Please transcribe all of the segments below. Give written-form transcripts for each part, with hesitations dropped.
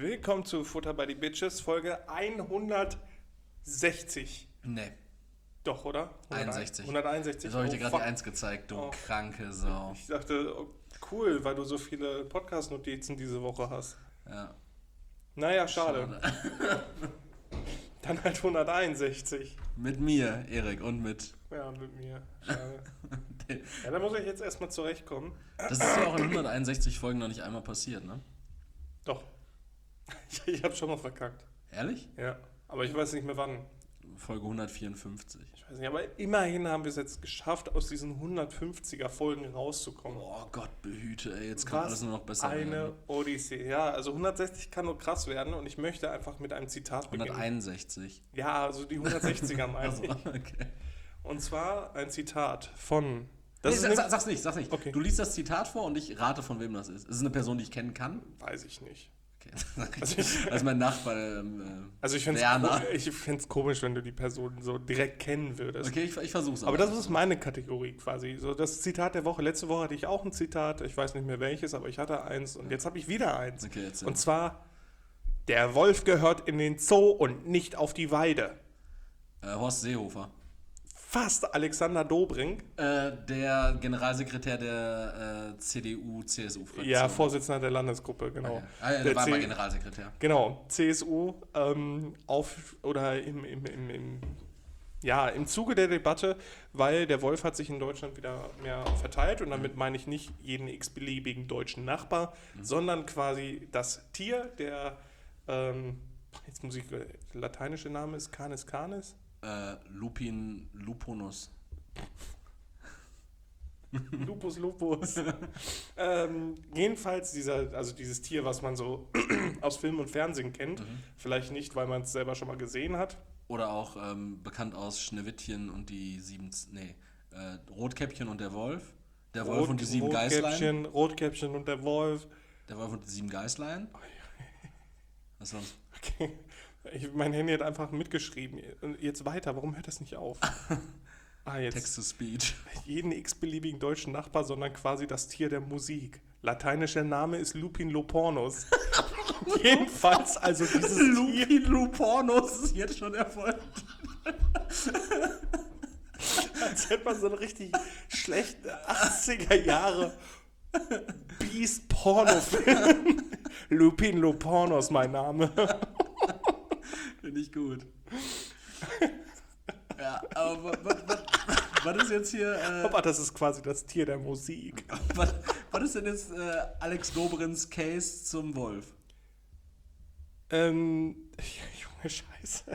Willkommen zu Futter by the Bitches, Folge 160. Nee, Doch, oder? 61. 161. Jetzt habe ich dir gerade fuck. die 1 gezeigt, du kranke Sau. Ich dachte, oh, cool, weil du so viele Podcast-Notizen diese Woche hast. Ja. Naja, schade. Dann halt 161. Mit mir, Erik, und mit... Ja, mit mir. Schade. Ja, da muss ich jetzt erstmal zurechtkommen. Das ist ja auch in 161 Folgen noch nicht einmal passiert, ne? Doch. Ich habe schon mal verkackt. Ehrlich? Ja, aber ich weiß nicht mehr wann. Folge 154. Ich weiß nicht, aber immerhin haben wir es jetzt geschafft, aus diesen 150er Folgen rauszukommen. Oh Gott behüte, ey, jetzt kann alles nur noch besser eine werden. Odyssee. Ja, also 160 kann nur krass werden und ich möchte einfach mit einem Zitat beginnen. 161. Ja, also die 160er meine Also, ich. okay. Und zwar ein Zitat von... Sag's nicht. Okay. Du liest das Zitat vor und ich rate, von wem das ist. Ist es eine Person, die ich kennen kann? Weiß ich nicht. Okay. Also mein Nachbar, Also ich finde Werner. es komisch, wenn du die Person so direkt kennen würdest. Okay, ich versuch's. Aber das ist meine Kategorie quasi. So das Zitat der Woche. Letzte Woche hatte ich auch ein Zitat. Ich weiß nicht mehr welches, aber ich hatte eins. Und jetzt habe ich wieder eins. Okay, erzähl. Und zwar, der Wolf gehört in den Zoo und nicht auf die Weide. Horst Seehofer. Fast Alexander Dobrindt. Der Generalsekretär der CDU-CSU-Fraktion. Ja, Vorsitzender der Landesgruppe, genau. Okay. Ja, der war mal Generalsekretär. Genau, CSU im Zuge der Debatte, weil der Wolf hat sich in Deutschland wieder mehr verteilt und damit meine ich nicht jeden x-beliebigen deutschen Nachbar, sondern quasi das Tier, der, jetzt muss ich, der lateinische Name ist Canis canis? Lupin luponus. Lupus lupus. Jedenfalls dieses Tier, was man so aus Film und Fernsehen kennt, vielleicht nicht, weil man es selber schon mal gesehen hat. Oder auch bekannt aus Schneewittchen und die Rotkäppchen und der Wolf. Der Wolf und die 7 Geißlein. Rotkäppchen und der Wolf. Der Wolf und die 7 Geißlein. Was sonst? Okay. Mein Handy hat einfach mitgeschrieben. Jetzt weiter, warum hört das nicht auf? Jetzt. Text-to-Speech. Jeden x-beliebigen deutschen Nachbar, sondern quasi das Tier der Musik. Lateinischer Name ist Lupin lupornus. Jedenfalls, also dieses Lupin lupornus ist jetzt schon erfolgt. Als hätte man so einen richtig schlechten 80er Jahre Beast-Porno-Film. Lupin lupornus, mein Name. Finde ich gut. Ja, aber was ist jetzt hier... Aber das ist quasi das Tier der Musik. Was ist denn jetzt Alex Dobrins Case zum Wolf? Junge Scheiße.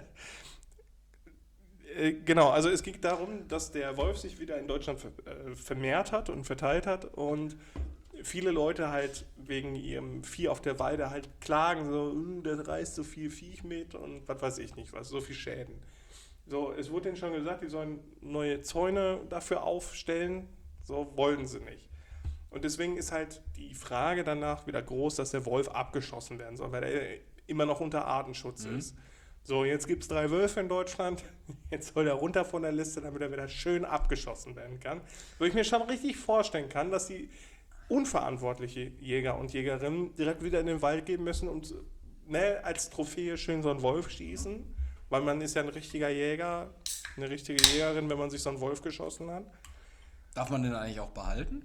Genau, also es ging darum, dass der Wolf sich wieder in Deutschland vermehrt hat und verteilt hat und viele Leute halt wegen ihrem Vieh auf der Weide halt klagen, so, der reißt so viel Viech mit und was weiß ich nicht was, so viel Schäden. So, es wurde denen schon gesagt, die sollen neue Zäune dafür aufstellen, so wollten sie nicht. Und deswegen ist halt die Frage danach wieder groß, dass der Wolf abgeschossen werden soll, weil er immer noch unter Artenschutz ist. So, jetzt gibt es 3 Wölfe in Deutschland, jetzt soll er runter von der Liste, damit er wieder schön abgeschossen werden kann. Wo ich mir schon richtig vorstellen kann, dass die unverantwortliche Jäger und Jägerinnen direkt wieder in den Wald gehen müssen und als Trophäe schön so einen Wolf schießen, weil man ist ja ein richtiger Jäger, eine richtige Jägerin, wenn man sich so einen Wolf geschossen hat. Darf man den eigentlich auch behalten?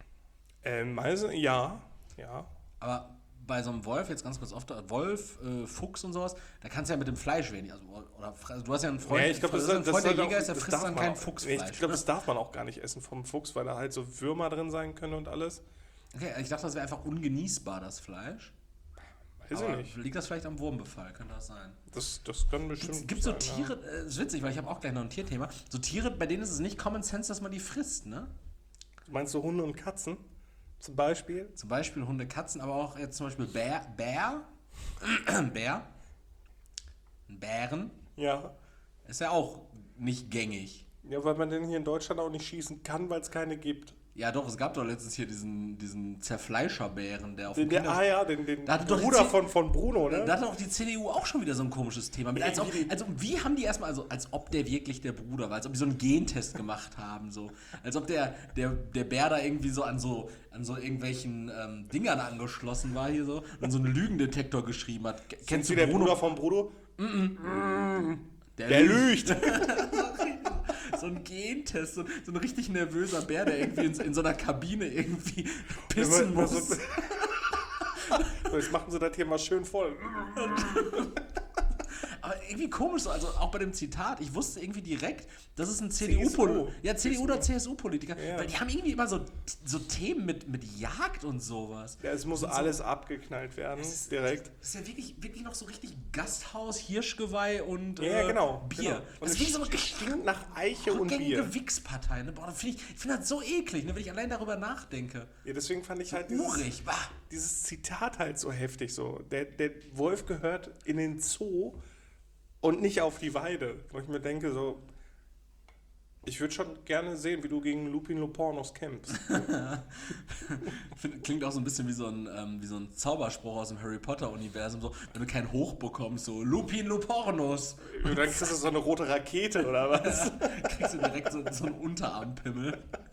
Ja. Aber bei so einem Wolf, jetzt ganz kurz Wolf, Fuchs und sowas, da kannst du ja mit dem Fleisch wenig, also du hast ja einen Freund, Ja, ich glaube, der Jäger ist, der frisst dann kein Fuchsfleisch. Ich glaube, das darf man auch gar nicht essen vom Fuchs, weil da halt so Würmer drin sein können und alles. Okay, ich dachte, das wäre einfach ungenießbar, das Fleisch. Weiß ich nicht. Liegt das vielleicht am Wurmbefall? Könnte das sein? Das kann bestimmt Gibt so sein, Tiere, ist witzig, weil ich habe auch gleich noch ein Tierthema, so Tiere, bei denen ist es nicht Common Sense, dass man die frisst, ne? Meinst du Hunde und Katzen zum Beispiel? Zum Beispiel Hunde, Katzen, aber auch jetzt zum Beispiel Bären, Ja. ist ja auch nicht gängig. Ja, weil man den hier in Deutschland auch nicht schießen kann, weil es keine gibt. Ja, doch, es gab doch letztens hier diesen Zerfleischerbären, der auf den Da hatte doch Bruder von Bruno, ne? Da hat doch die CDU auch schon wieder so ein komisches Thema. Wie haben die erstmal, als ob der wirklich der Bruder war, als ob die so einen Gentest gemacht haben, so. Als ob der Bär da irgendwie so an so irgendwelchen Dingern angeschlossen war hier so und so einen Lügendetektor geschrieben hat. Kennst du der Bruder von Bruno? Der lügt! So ein Gentest, so ein richtig nervöser Bär, der irgendwie in so einer Kabine irgendwie pissen muss. Jetzt machen sie das hier mal schön voll. Aber irgendwie komisch so, also auch bei dem Zitat, ich wusste irgendwie direkt, das ist ein CDU oder CSU-Politiker, weil die haben irgendwie immer so Themen mit Jagd und sowas. Ja, es muss alles abgeknallt werden, direkt. Das ist ja wirklich noch so richtig Gasthaus, Hirschgeweih und Bier. Genau. Und das es stinkt nach Eiche und Bier. Wichspartei, ne? Boah, ich finde das so eklig, ne, wenn ich allein darüber nachdenke. Ja, deswegen fand ich halt dieses Zitat halt so heftig so. Der Wolf gehört in den Zoo und nicht auf die Weide. Wo ich mir denke so, ich würde schon gerne sehen, wie du gegen Lupin Lopornos kämpfst. Klingt auch so ein bisschen wie so ein Zauberspruch aus dem Harry Potter-Universum, so, wenn du kein Hoch bekommst, so Lupin Lopornos. Und dann kriegst du so eine rote Rakete oder was? Ja, kriegst du direkt so einen Unterarmpimmel.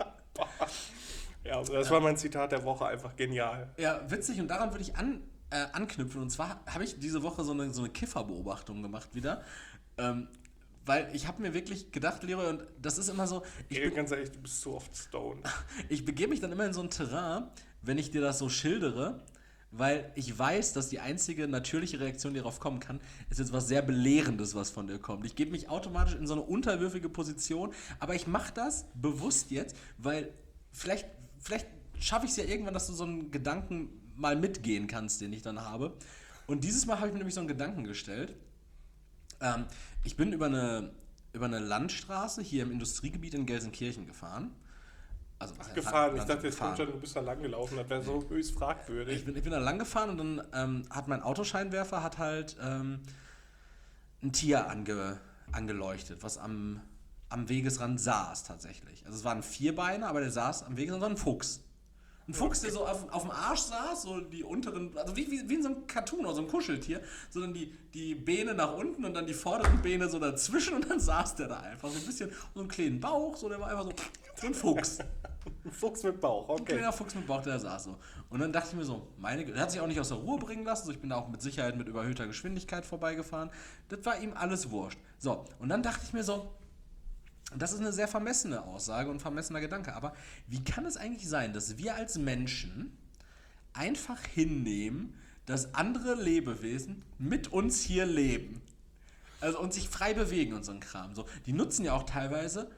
Ja, das war mein Zitat der Woche, einfach genial. Ja, witzig, und daran würde ich anknüpfen. Und zwar habe ich diese Woche so eine Kifferbeobachtung gemacht wieder. Weil ich habe mir wirklich gedacht, Leroy, und das ist immer so... Ganz ehrlich, du bist zu oft stoned. Ich begebe mich dann immer in so ein Terrain, wenn ich dir das so schildere, weil ich weiß, dass die einzige natürliche Reaktion, die darauf kommen kann, ist jetzt was sehr Belehrendes, was von dir kommt. Ich gebe mich automatisch in so eine unterwürfige Position, aber ich mache das bewusst jetzt, weil vielleicht schaffe ich es ja irgendwann, dass du so einen Gedanken mal mitgehen kannst, den ich dann habe. Und dieses Mal habe ich mir nämlich so einen Gedanken gestellt. Ich bin über eine Landstraße hier im Industriegebiet in Gelsenkirchen gefahren. Also, gefahren? Ich dachte, jetzt kommt schon, du bist da lang gelaufen. Das wäre so höchst fragwürdig. Ich bin da lang gefahren und dann hat mein Autoscheinwerfer halt ein Tier angeleuchtet, was am Wegesrand saß tatsächlich. Also es war ein Vierbeiner, aber der saß am Wegesrand, so ein Fuchs. Ein Fuchs, der so auf dem Arsch saß, so die unteren, also wie in so einem Cartoon oder so ein Kuscheltier, sondern die Beine nach unten und dann die vorderen Beine so dazwischen und dann saß der da einfach so ein bisschen, so einen kleinen Bauch, so der war einfach so ein Fuchs. Ein Fuchs mit Bauch, okay. Ein kleiner Fuchs mit Bauch, der saß so. Und dann dachte ich mir so, der hat sich auch nicht aus der Ruhe bringen lassen, so ich bin da auch mit Sicherheit mit überhöhter Geschwindigkeit vorbeigefahren. Das war ihm alles wurscht. So, und dann dachte ich mir so, das ist eine sehr vermessene Aussage und ein vermessener Gedanke, aber wie kann es eigentlich sein, dass wir als Menschen einfach hinnehmen, dass andere Lebewesen mit uns hier leben? Also und sich frei bewegen und so ein Kram. So, die nutzen ja auch teilweise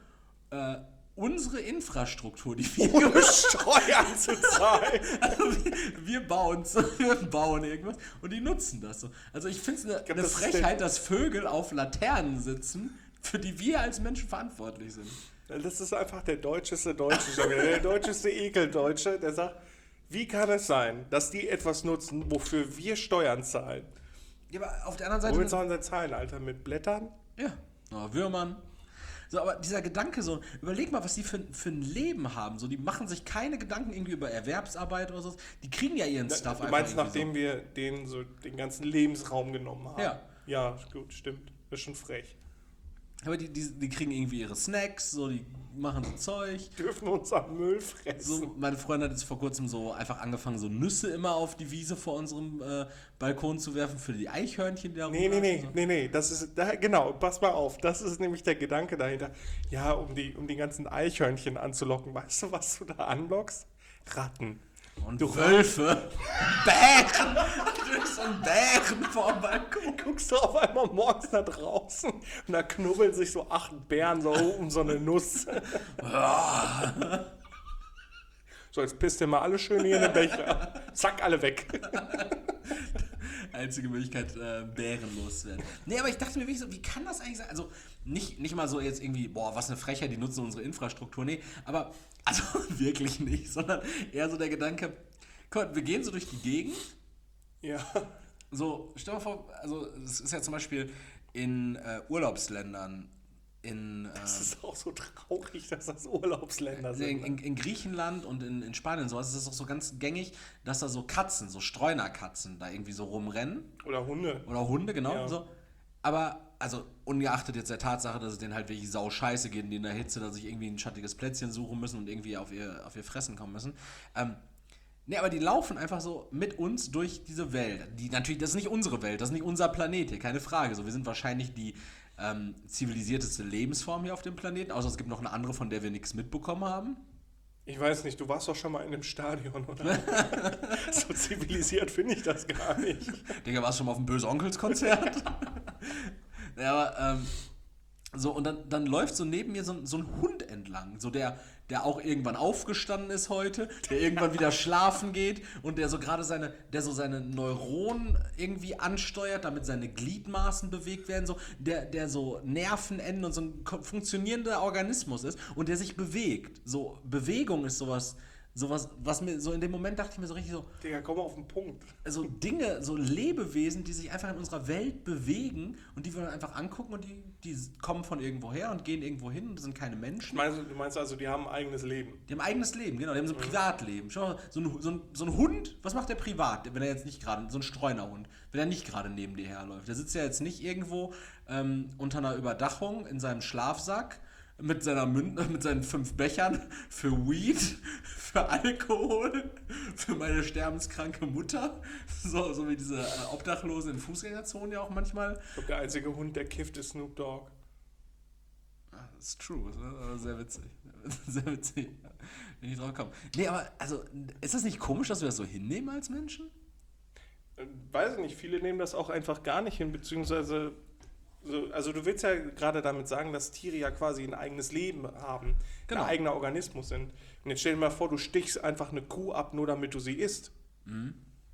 unsere Infrastruktur, die wir ohne Steuern zu zahlen. Also wir bauen irgendwas und die nutzen das so. Also ich finde es eine Frechheit, dass Vögel auf Laternen sitzen, für die wir als Menschen verantwortlich sind. Das ist einfach der deutscheste Deutsche, der deutscheste Ekeldeutsche, der sagt, wie kann es sein, dass die etwas nutzen, wofür wir Steuern zahlen? Ja, aber auf der anderen Seite... Womit sollen sie zahlen, Alter? Mit Blättern? Ja, Würmern. So, aber dieser Gedanke so, überleg mal, was die für ein Leben haben. So, die machen sich keine Gedanken irgendwie über Erwerbsarbeit oder so. Die kriegen ja ihren Stuff einfach. Du meinst, nachdem wir denen so den ganzen Lebensraum genommen haben? Ja. Ja, gut, stimmt. Das ist schon frech. Aber die kriegen irgendwie ihre Snacks, so, die machen so Zeug. Dürfen uns am Müll fressen. So, meine Freundin hat jetzt vor kurzem so einfach angefangen, so Nüsse immer auf die Wiese vor unserem Balkon zu werfen für die Eichhörnchen, die da rumlaufen. Nee, das ist, genau, pass mal auf, das ist nämlich der Gedanke dahinter. Ja, um die ganzen Eichhörnchen anzulocken, weißt du, was du da anlockst? Ratten. Und Wölfe. Bären. Du bist so ein Bären vor dem Balkon. Guckst du auf einmal morgens nach draußen und da knubbeln sich so 8 Bären so um so eine Nuss. So, jetzt pisst ihr mal alle schön hier in den Becher. Zack, alle weg. Einzige Möglichkeit, Bären loszuwerden. Nee, aber ich dachte mir wirklich so, wie kann das eigentlich sein? Also, nicht mal so jetzt irgendwie, boah, was eine Frechheit, die nutzen unsere Infrastruktur. Nee, aber, also wirklich nicht, sondern eher so der Gedanke, guck, wir gehen so durch die Gegend. Ja. So, stell dir mal vor, also, es ist ja zum Beispiel in Urlaubsländern Das ist auch so traurig, dass das Urlaubsländer sind. in Griechenland und in Spanien und sowas ist es auch so ganz gängig, dass da so Katzen, so Streunerkatzen da irgendwie so rumrennen. Oder Hunde. Oder Hunde, genau. Ja. So. Aber, also ungeachtet jetzt der Tatsache, dass es denen halt wirklich sau scheiße geht, die in der Hitze, dass sich irgendwie ein schattiges Plätzchen suchen müssen und irgendwie auf ihr Fressen kommen müssen. Aber die laufen einfach so mit uns durch diese Welt. Natürlich, das ist nicht unsere Welt, das ist nicht unser Planet hier, keine Frage. So, wir sind wahrscheinlich die zivilisierteste Lebensform hier auf dem Planeten, außer es gibt noch eine andere, von der wir nichts mitbekommen haben. Ich weiß nicht, du warst doch schon mal in einem Stadion, oder? So zivilisiert finde ich das gar nicht. Digga, warst du schon mal auf dem Böse-Onkels-Konzert? Ja, aber, so, und dann läuft so neben mir so ein Hund entlang, so der auch irgendwann aufgestanden ist heute, der irgendwann wieder schlafen geht und der so gerade seine Neuronen irgendwie ansteuert, damit seine Gliedmaßen bewegt werden, so, der so Nervenenden und so ein funktionierender Organismus ist und der sich bewegt. So, Bewegung ist sowas, was mir so in dem Moment dachte ich mir so richtig so, Digga, komm mal auf den Punkt. so Dinge, so Lebewesen, die sich einfach in unserer Welt bewegen und die wir dann einfach angucken und die kommen von irgendwo her und gehen irgendwo hin und sind keine Menschen. Du meinst also, die haben ein eigenes Leben? Die haben ein eigenes Leben, genau, die haben so ein Privatleben. Schau mal, so ein Hund, was macht der privat, wenn er jetzt nicht gerade, so ein Streunerhund, wenn er nicht gerade neben dir herläuft? Der sitzt ja jetzt nicht irgendwo unter einer Überdachung in seinem Schlafsack mit seinen 5 Bechern für Weed, für Alkohol, für meine sterbenskranke Mutter. So wie diese Obdachlosen in Fußgängerzonen ja auch manchmal. Ich glaube, der einzige Hund, der kifft, ist Snoop Dogg. Das ist true, sehr witzig. Sehr witzig. Bin ich drauf gekommen. Nee, aber also, ist das nicht komisch, dass wir das so hinnehmen als Menschen? Weiß ich nicht, viele nehmen das auch einfach gar nicht hin, beziehungsweise also du willst ja gerade damit sagen, dass Tiere ja quasi ein eigenes Leben haben, Genau. ein eigener Organismus sind. Und jetzt stell dir mal vor, du stichst einfach eine Kuh ab, nur damit du sie isst. Mhm.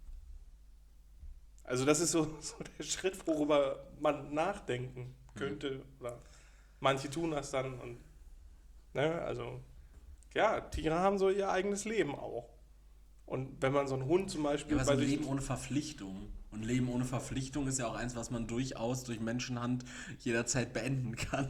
Also das ist so der Schritt, worüber man nachdenken könnte. Oder manche tun das dann. Und, ne, also ja, Tiere haben so ihr eigenes Leben auch. Und wenn man so einen Hund zum Beispiel... Ja, aber so ein Leben ohne Verpflichtung. Und Leben ohne Verpflichtung ist ja auch eins, was man durchaus durch Menschenhand jederzeit beenden kann.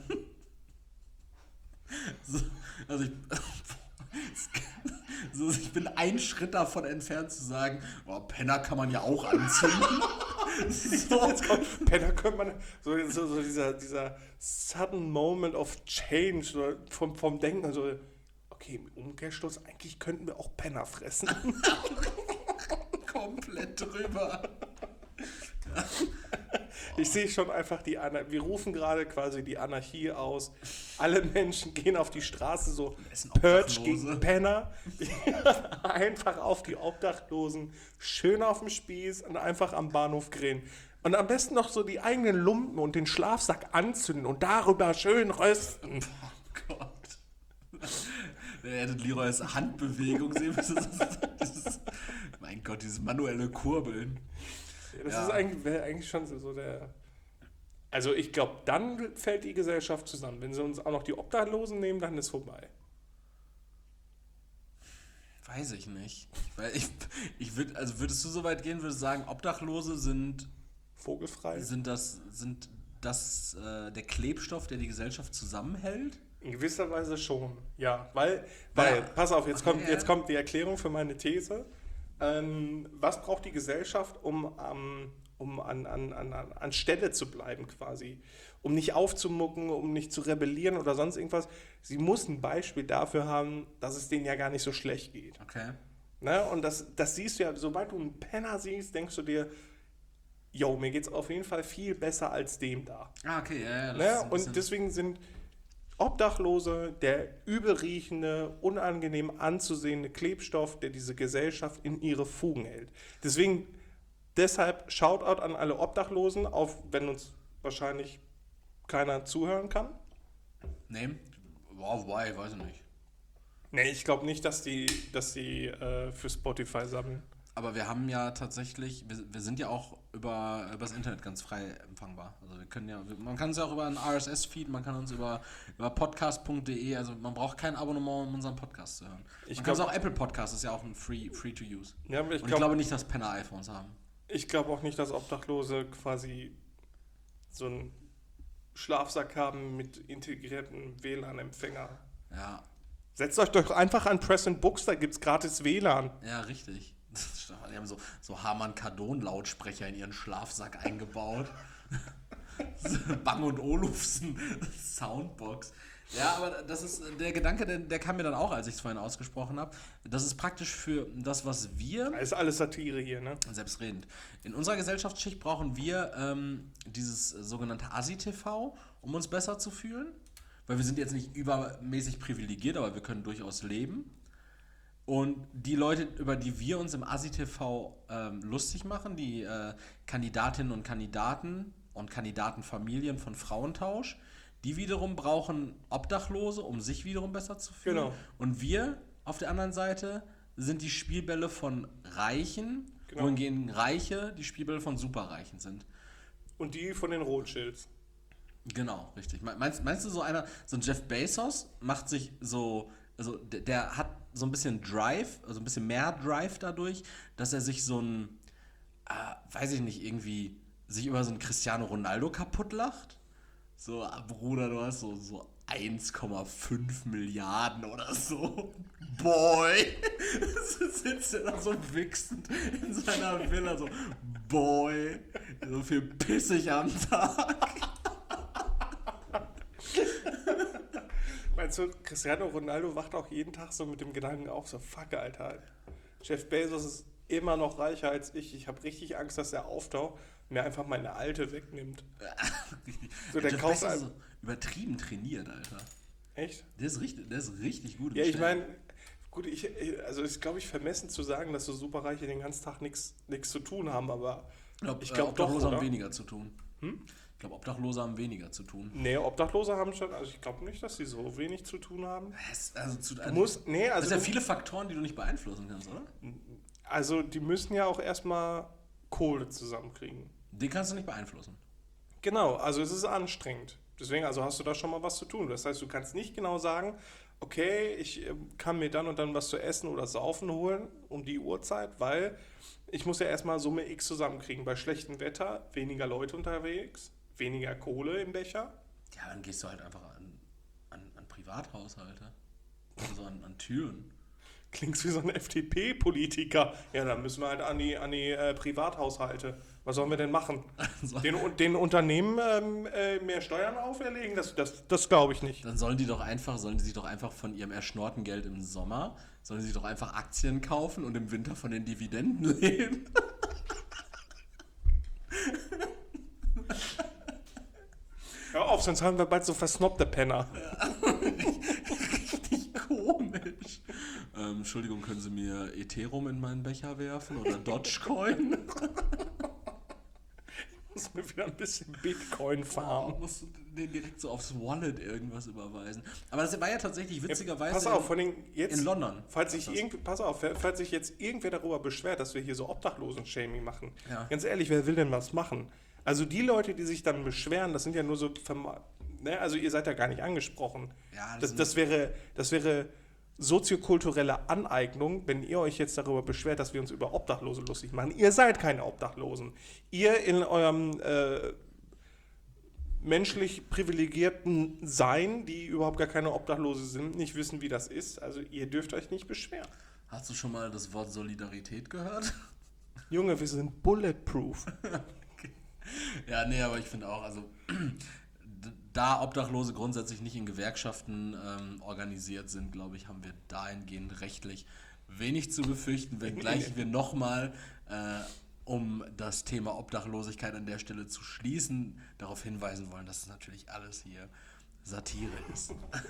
Ich bin einen Schritt davon entfernt zu sagen, oh, Penner kann man ja auch anzünden. Penner könnte man... So dieser sudden moment of change so vom Denken. Also, okay, im Umkehrschluss, eigentlich könnten wir auch Penner fressen. Komplett drüber. Ich sehe schon einfach wir rufen gerade quasi die Anarchie aus. Alle Menschen gehen auf die Straße, so Purge gegen Penner. Einfach auf die Obdachlosen, schön auf dem Spieß und einfach am Bahnhof grillen. Und am besten noch so die eigenen Lumpen und den Schlafsack anzünden und darüber schön rösten. Oh Gott. Ihr hättet Leroys Handbewegung sehen müssen. Mein Gott, dieses manuelle Kurbeln. Das ist eigentlich schon so der... Also ich glaube, dann fällt die Gesellschaft zusammen. Wenn sie uns auch noch die Obdachlosen nehmen, dann ist vorbei. Weiß ich nicht. Weil würdest du so weit gehen, würdest du sagen, Obdachlose sind... Vogelfrei? Sind das der Klebstoff, der die Gesellschaft zusammenhält? In gewisser Weise schon, ja. Weil pass auf, jetzt kommt die Erklärung für meine These. Was braucht die Gesellschaft, um an Stelle zu bleiben quasi? Um nicht aufzumucken, um nicht zu rebellieren oder sonst irgendwas. Sie muss ein Beispiel dafür haben, dass es denen ja gar nicht so schlecht geht. Okay. Ne? Und das siehst du ja, sobald du einen Penner siehst, denkst du dir, yo, mir geht's auf jeden Fall viel besser als dem da. Ah, okay, ja. Ne? Und deswegen sind Obdachlose der übelriechende, unangenehm anzusehende Klebstoff, der diese Gesellschaft in ihre Fugen hält. Deshalb Shoutout an alle Obdachlosen, auch wenn uns wahrscheinlich keiner zuhören kann. Nee, wow, why, weiß ich nicht. Nee, ich glaube nicht, dass die für Spotify sammeln. Aber wir haben ja tatsächlich, wir sind ja auch über das Internet ganz frei empfangbar. Also wir können ja, man kann uns ja auch über einen RSS-Feed, man kann uns über podcast.de, also man braucht kein Abonnement, um unseren Podcast zu hören. Man kann es auch Apple Podcast, ist ja auch ein free to use. Ja, aber ich glaube nicht, dass Penner iPhones haben. Ich glaube auch nicht, dass Obdachlose quasi so ein Schlafsack haben mit integriertem WLAN-Empfänger. Ja, Setzt euch doch einfach an Press and Books, da gibt's gratis WLAN. ja, richtig. Die haben so Harman-Kardon-Lautsprecher in ihren Schlafsack eingebaut. Bang & Olufsen Soundbox. Ja, aber das ist der Gedanke, der kam mir dann auch, als ich es vorhin ausgesprochen habe. Das ist praktisch für das, was wir... Das ist alles Satire hier, ne? Selbstredend. In unserer Gesellschaftsschicht brauchen wir dieses sogenannte ASI-TV, um uns besser zu fühlen. Weil wir sind jetzt nicht übermäßig privilegiert, aber wir können durchaus leben. Und die Leute, über die wir uns im ASI-TV lustig machen, die Kandidatinnen und Kandidaten und Kandidatenfamilien von Frauentausch, die wiederum brauchen Obdachlose, um sich wiederum besser zu fühlen. Genau. Und wir auf der anderen Seite sind die Spielbälle von Reichen, wohingegen Reiche die Spielbälle von Superreichen sind. Und die von den Rothschilds. Genau, richtig. Meinst du, so ein Jeff Bezos macht sich so, also der hat so ein bisschen Drive, also ein bisschen mehr Drive dadurch, dass er sich so ein, weiß ich nicht, irgendwie sich über so einen Cristiano Ronaldo kaputt lacht? So, Bruder, du hast so 1,5 Milliarden oder so. Boy! Sitzt er da so wichsend in seiner Villa, so, Boy! So viel Pisse ich am Tag. Meinst du, Cristiano Ronaldo wacht auch jeden Tag so mit dem Gedanken auf, so fuck, Alter. Jeff Bezos ist immer noch reicher als ich. Ich habe richtig Angst, dass er auftaucht und mir einfach meine Alte wegnimmt. So, der Jeff kauft Bezos ist ein... so übertrieben trainiert, Alter. Echt? Der ist richtig gut. im Ja, ich Stellen. meine, gut, also ist, glaube ich, vermessen zu sagen, dass so Superreiche den ganzen Tag nichts zu tun haben, aber ich glaube doch, Obdachlose oder? haben weniger zu tun. Ich glaube, Obdachlose haben weniger zu tun. Nee, Obdachlose haben schon, also ich glaube nicht, dass sie so wenig zu tun haben. Das Also sind ja viele Faktoren, die du nicht beeinflussen kannst, oder? Also die müssen ja auch erstmal Kohle zusammenkriegen. Den kannst du nicht beeinflussen. Genau, also es ist anstrengend. Deswegen, also hast du da schon mal was zu tun. Das heißt, du kannst nicht genau sagen, okay, ich kann mir dann und dann was zu essen oder saufen holen um die Uhrzeit, weil ich muss ja erstmal Summe X zusammenkriegen. Bei schlechtem Wetter weniger Leute unterwegs, weniger Kohle im Becher. Ja, dann gehst du halt einfach an Privathaushalte. Also an Türen. Klingst wie so ein FDP-Politiker. Ja, dann müssen wir halt an die Privathaushalte. Was sollen wir denn machen? Den Unternehmen mehr Steuern auferlegen? Das glaube ich nicht. Dann sollen die sich doch einfach von ihrem erschnorten Geld im Sommer, sollen sie sich doch einfach Aktien kaufen und im Winter von den Dividenden leben. Hör auf, sonst haben wir bald so versnobte Penner. Richtig komisch. Entschuldigung, können Sie mir Ethereum in meinen Becher werfen oder Dogecoin? Muss mir wieder ein bisschen Bitcoin farmen. Musst du den direkt so aufs Wallet irgendwas überweisen. Aber das war ja tatsächlich witzigerweise Pass auf, von den jetzt, in London. Falls sich jetzt irgendwer darüber beschwert, dass wir hier so Obdachlosen-Shaming machen. Ja. Ganz ehrlich, wer will denn was machen? Also die Leute, die sich dann beschweren, das sind ja nur so... Ne, also ihr seid ja gar nicht angesprochen. Ja, das wäre soziokulturelle Aneignung, wenn ihr euch jetzt darüber beschwert, dass wir uns über Obdachlose lustig machen. Ihr seid keine Obdachlosen. Ihr in eurem menschlich privilegierten Sein, die überhaupt gar keine Obdachlose sind, nicht wissen, wie das ist. Also ihr dürft euch nicht beschweren. Hast du schon mal das Wort Solidarität gehört? Junge, wir sind bulletproof. Okay. Ja, nee, aber ich finde auch, also da Obdachlose grundsätzlich nicht in Gewerkschaften organisiert sind, glaube ich, haben wir dahingehend rechtlich wenig zu befürchten, wenngleich wir nochmal, um das Thema Obdachlosigkeit an der Stelle zu schließen, darauf hinweisen wollen, dass es natürlich alles hier Satire ist.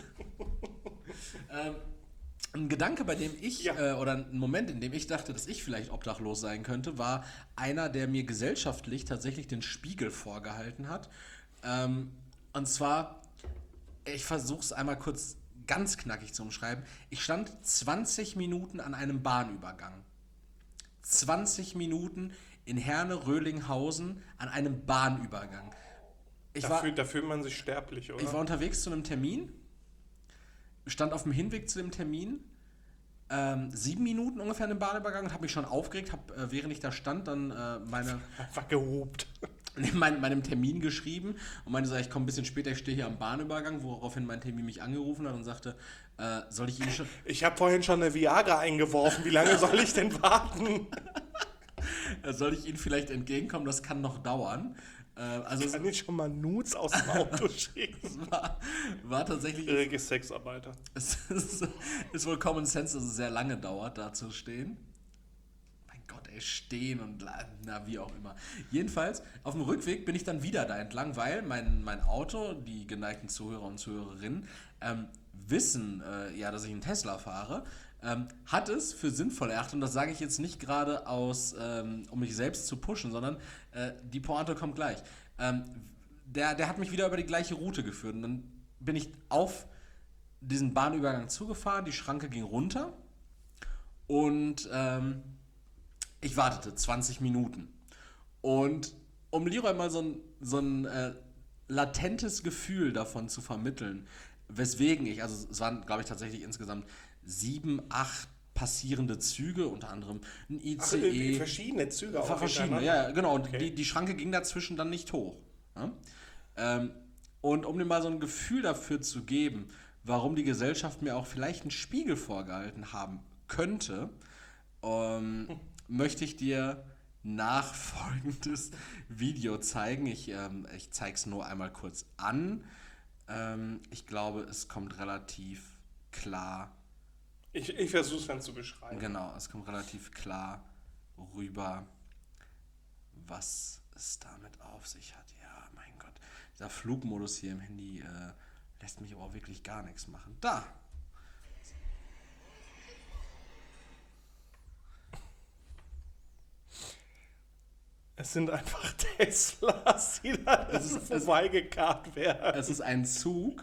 Ein Gedanke, bei dem ich, oder ein Moment, in dem ich dachte, dass ich vielleicht obdachlos sein könnte, war einer, der mir gesellschaftlich tatsächlich den Spiegel vorgehalten hat. Und zwar, ich versuche es einmal kurz ganz knackig zu umschreiben. Ich stand 20 Minuten an einem Bahnübergang. 20 Minuten in Herne-Röhlinghausen an einem Bahnübergang. Da fühlt man sich sterblich, oder? Ich war unterwegs zu einem Termin, stand auf dem Hinweg zu dem Termin, 7 Minuten ungefähr an dem Bahnübergang und habe mich schon aufgeregt, habe, während ich da stand, dann Einfach gehobt. meinem Termin geschrieben und meinte so, ich komme ein bisschen später, ich stehe hier am Bahnübergang, woraufhin mein Termin mich angerufen hat und sagte, soll ich Ihnen schon... Ich habe vorhin schon eine Viagra eingeworfen, wie lange soll ich denn warten? Soll ich Ihnen vielleicht entgegenkommen, das kann noch dauern. Also Kann ich schon mal Nudes aus dem Auto schicken? es war tatsächlich... Irrige Sexarbeiter. Es ist wohl Common Sense, dass es sehr lange dauert, da zu stehen. Mein Gott, ey, stehen und na, wie auch immer. Jedenfalls, auf dem Rückweg bin ich dann wieder da entlang, weil mein Auto, die geneigten Zuhörer und Zuhörerinnen, wissen ja, dass ich einen Tesla fahre, hat es für sinnvoll erachtet, und das sage ich jetzt nicht gerade um mich selbst zu pushen, sondern die Pointe kommt gleich. Der hat mich wieder über die gleiche Route geführt und dann bin ich auf diesen Bahnübergang zugefahren, die Schranke ging runter und ich wartete 20 Minuten. Und um Leroy mal so ein latentes Gefühl davon zu vermitteln, weswegen also es waren, glaube ich, tatsächlich insgesamt 7, 8 passierende Züge, unter anderem ein ICE. Verschiedene Züge auch. Verschiedene, ja, genau. Und Okay. die Schranke ging dazwischen dann nicht hoch. Ja? Und um dir mal so ein Gefühl dafür zu geben, warum die Gesellschaft mir auch vielleicht einen Spiegel vorgehalten haben könnte, möchte ich dir nachfolgendes Video zeigen. Ich zeige es nur einmal kurz an. Ich glaube, es kommt relativ klar. Ich versuche es dann zu beschreiben. Genau, es kommt relativ klar rüber, was es damit auf sich hat. Ja, mein Gott. Dieser Flugmodus hier im Handy lässt mich aber auch wirklich gar nichts machen. Da! Es sind einfach Teslas, die da vorbeigekarrt werden. Es ist ein Zug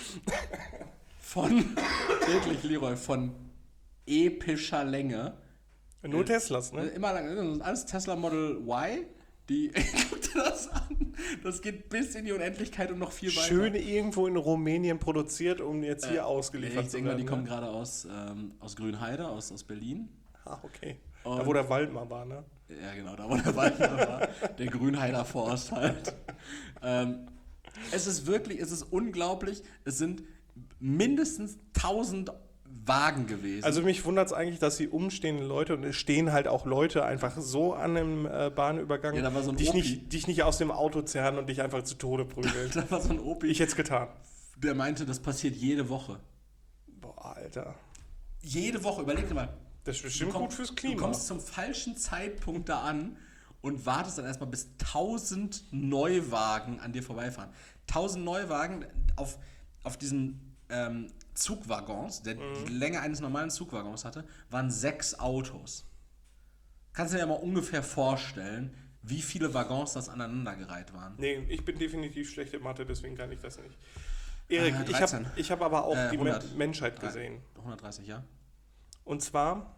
von, wirklich Leroy, von epischer Länge. Nur Teslas, ne? Immer lang, das ist alles Tesla Model Y. Guck dir das an. Das geht bis in die Unendlichkeit und noch viel weiter. Schön irgendwo in Rumänien produziert, um jetzt hier ausgeliefert Ich zu denke mal, werden. die kommen gerade aus Grünheide, aus Berlin. Ah, okay. Und Da, wo der Wald mal war, ne? Ja, genau, da wo der Wald war. Der Grünheider Forst halt. Es ist unglaublich. Es sind mindestens 1000 Wagen gewesen. Also mich wundert es eigentlich, dass die umstehenden Leute, und es stehen halt auch Leute einfach so an einem Bahnübergang, Ja, da war so ein dich Opi. nicht aus dem Auto zerren und dich einfach zu Tode prügeln. da war so ein Opi, Ich hätte es getan. der meinte, das passiert jede Woche. Boah, Alter. Jede Woche, überleg dir mal. Das ist bestimmt gut fürs Du Klima. kommst zum falschen Zeitpunkt da an und wartest dann erstmal, bis 1000 Neuwagen an dir vorbeifahren. 1000 Neuwagen auf diesen Zugwaggons, der die Länge eines normalen Zugwaggons hatte, waren 6 Autos. Kannst du dir ja mal ungefähr vorstellen, wie viele Waggons das aneinandergereiht waren? Nee, ich bin definitiv schlecht in Mathe, deswegen kann ich das nicht. Erik, 13. ich hab aber auch die 100. Menschheit gesehen. 130, ja? Und zwar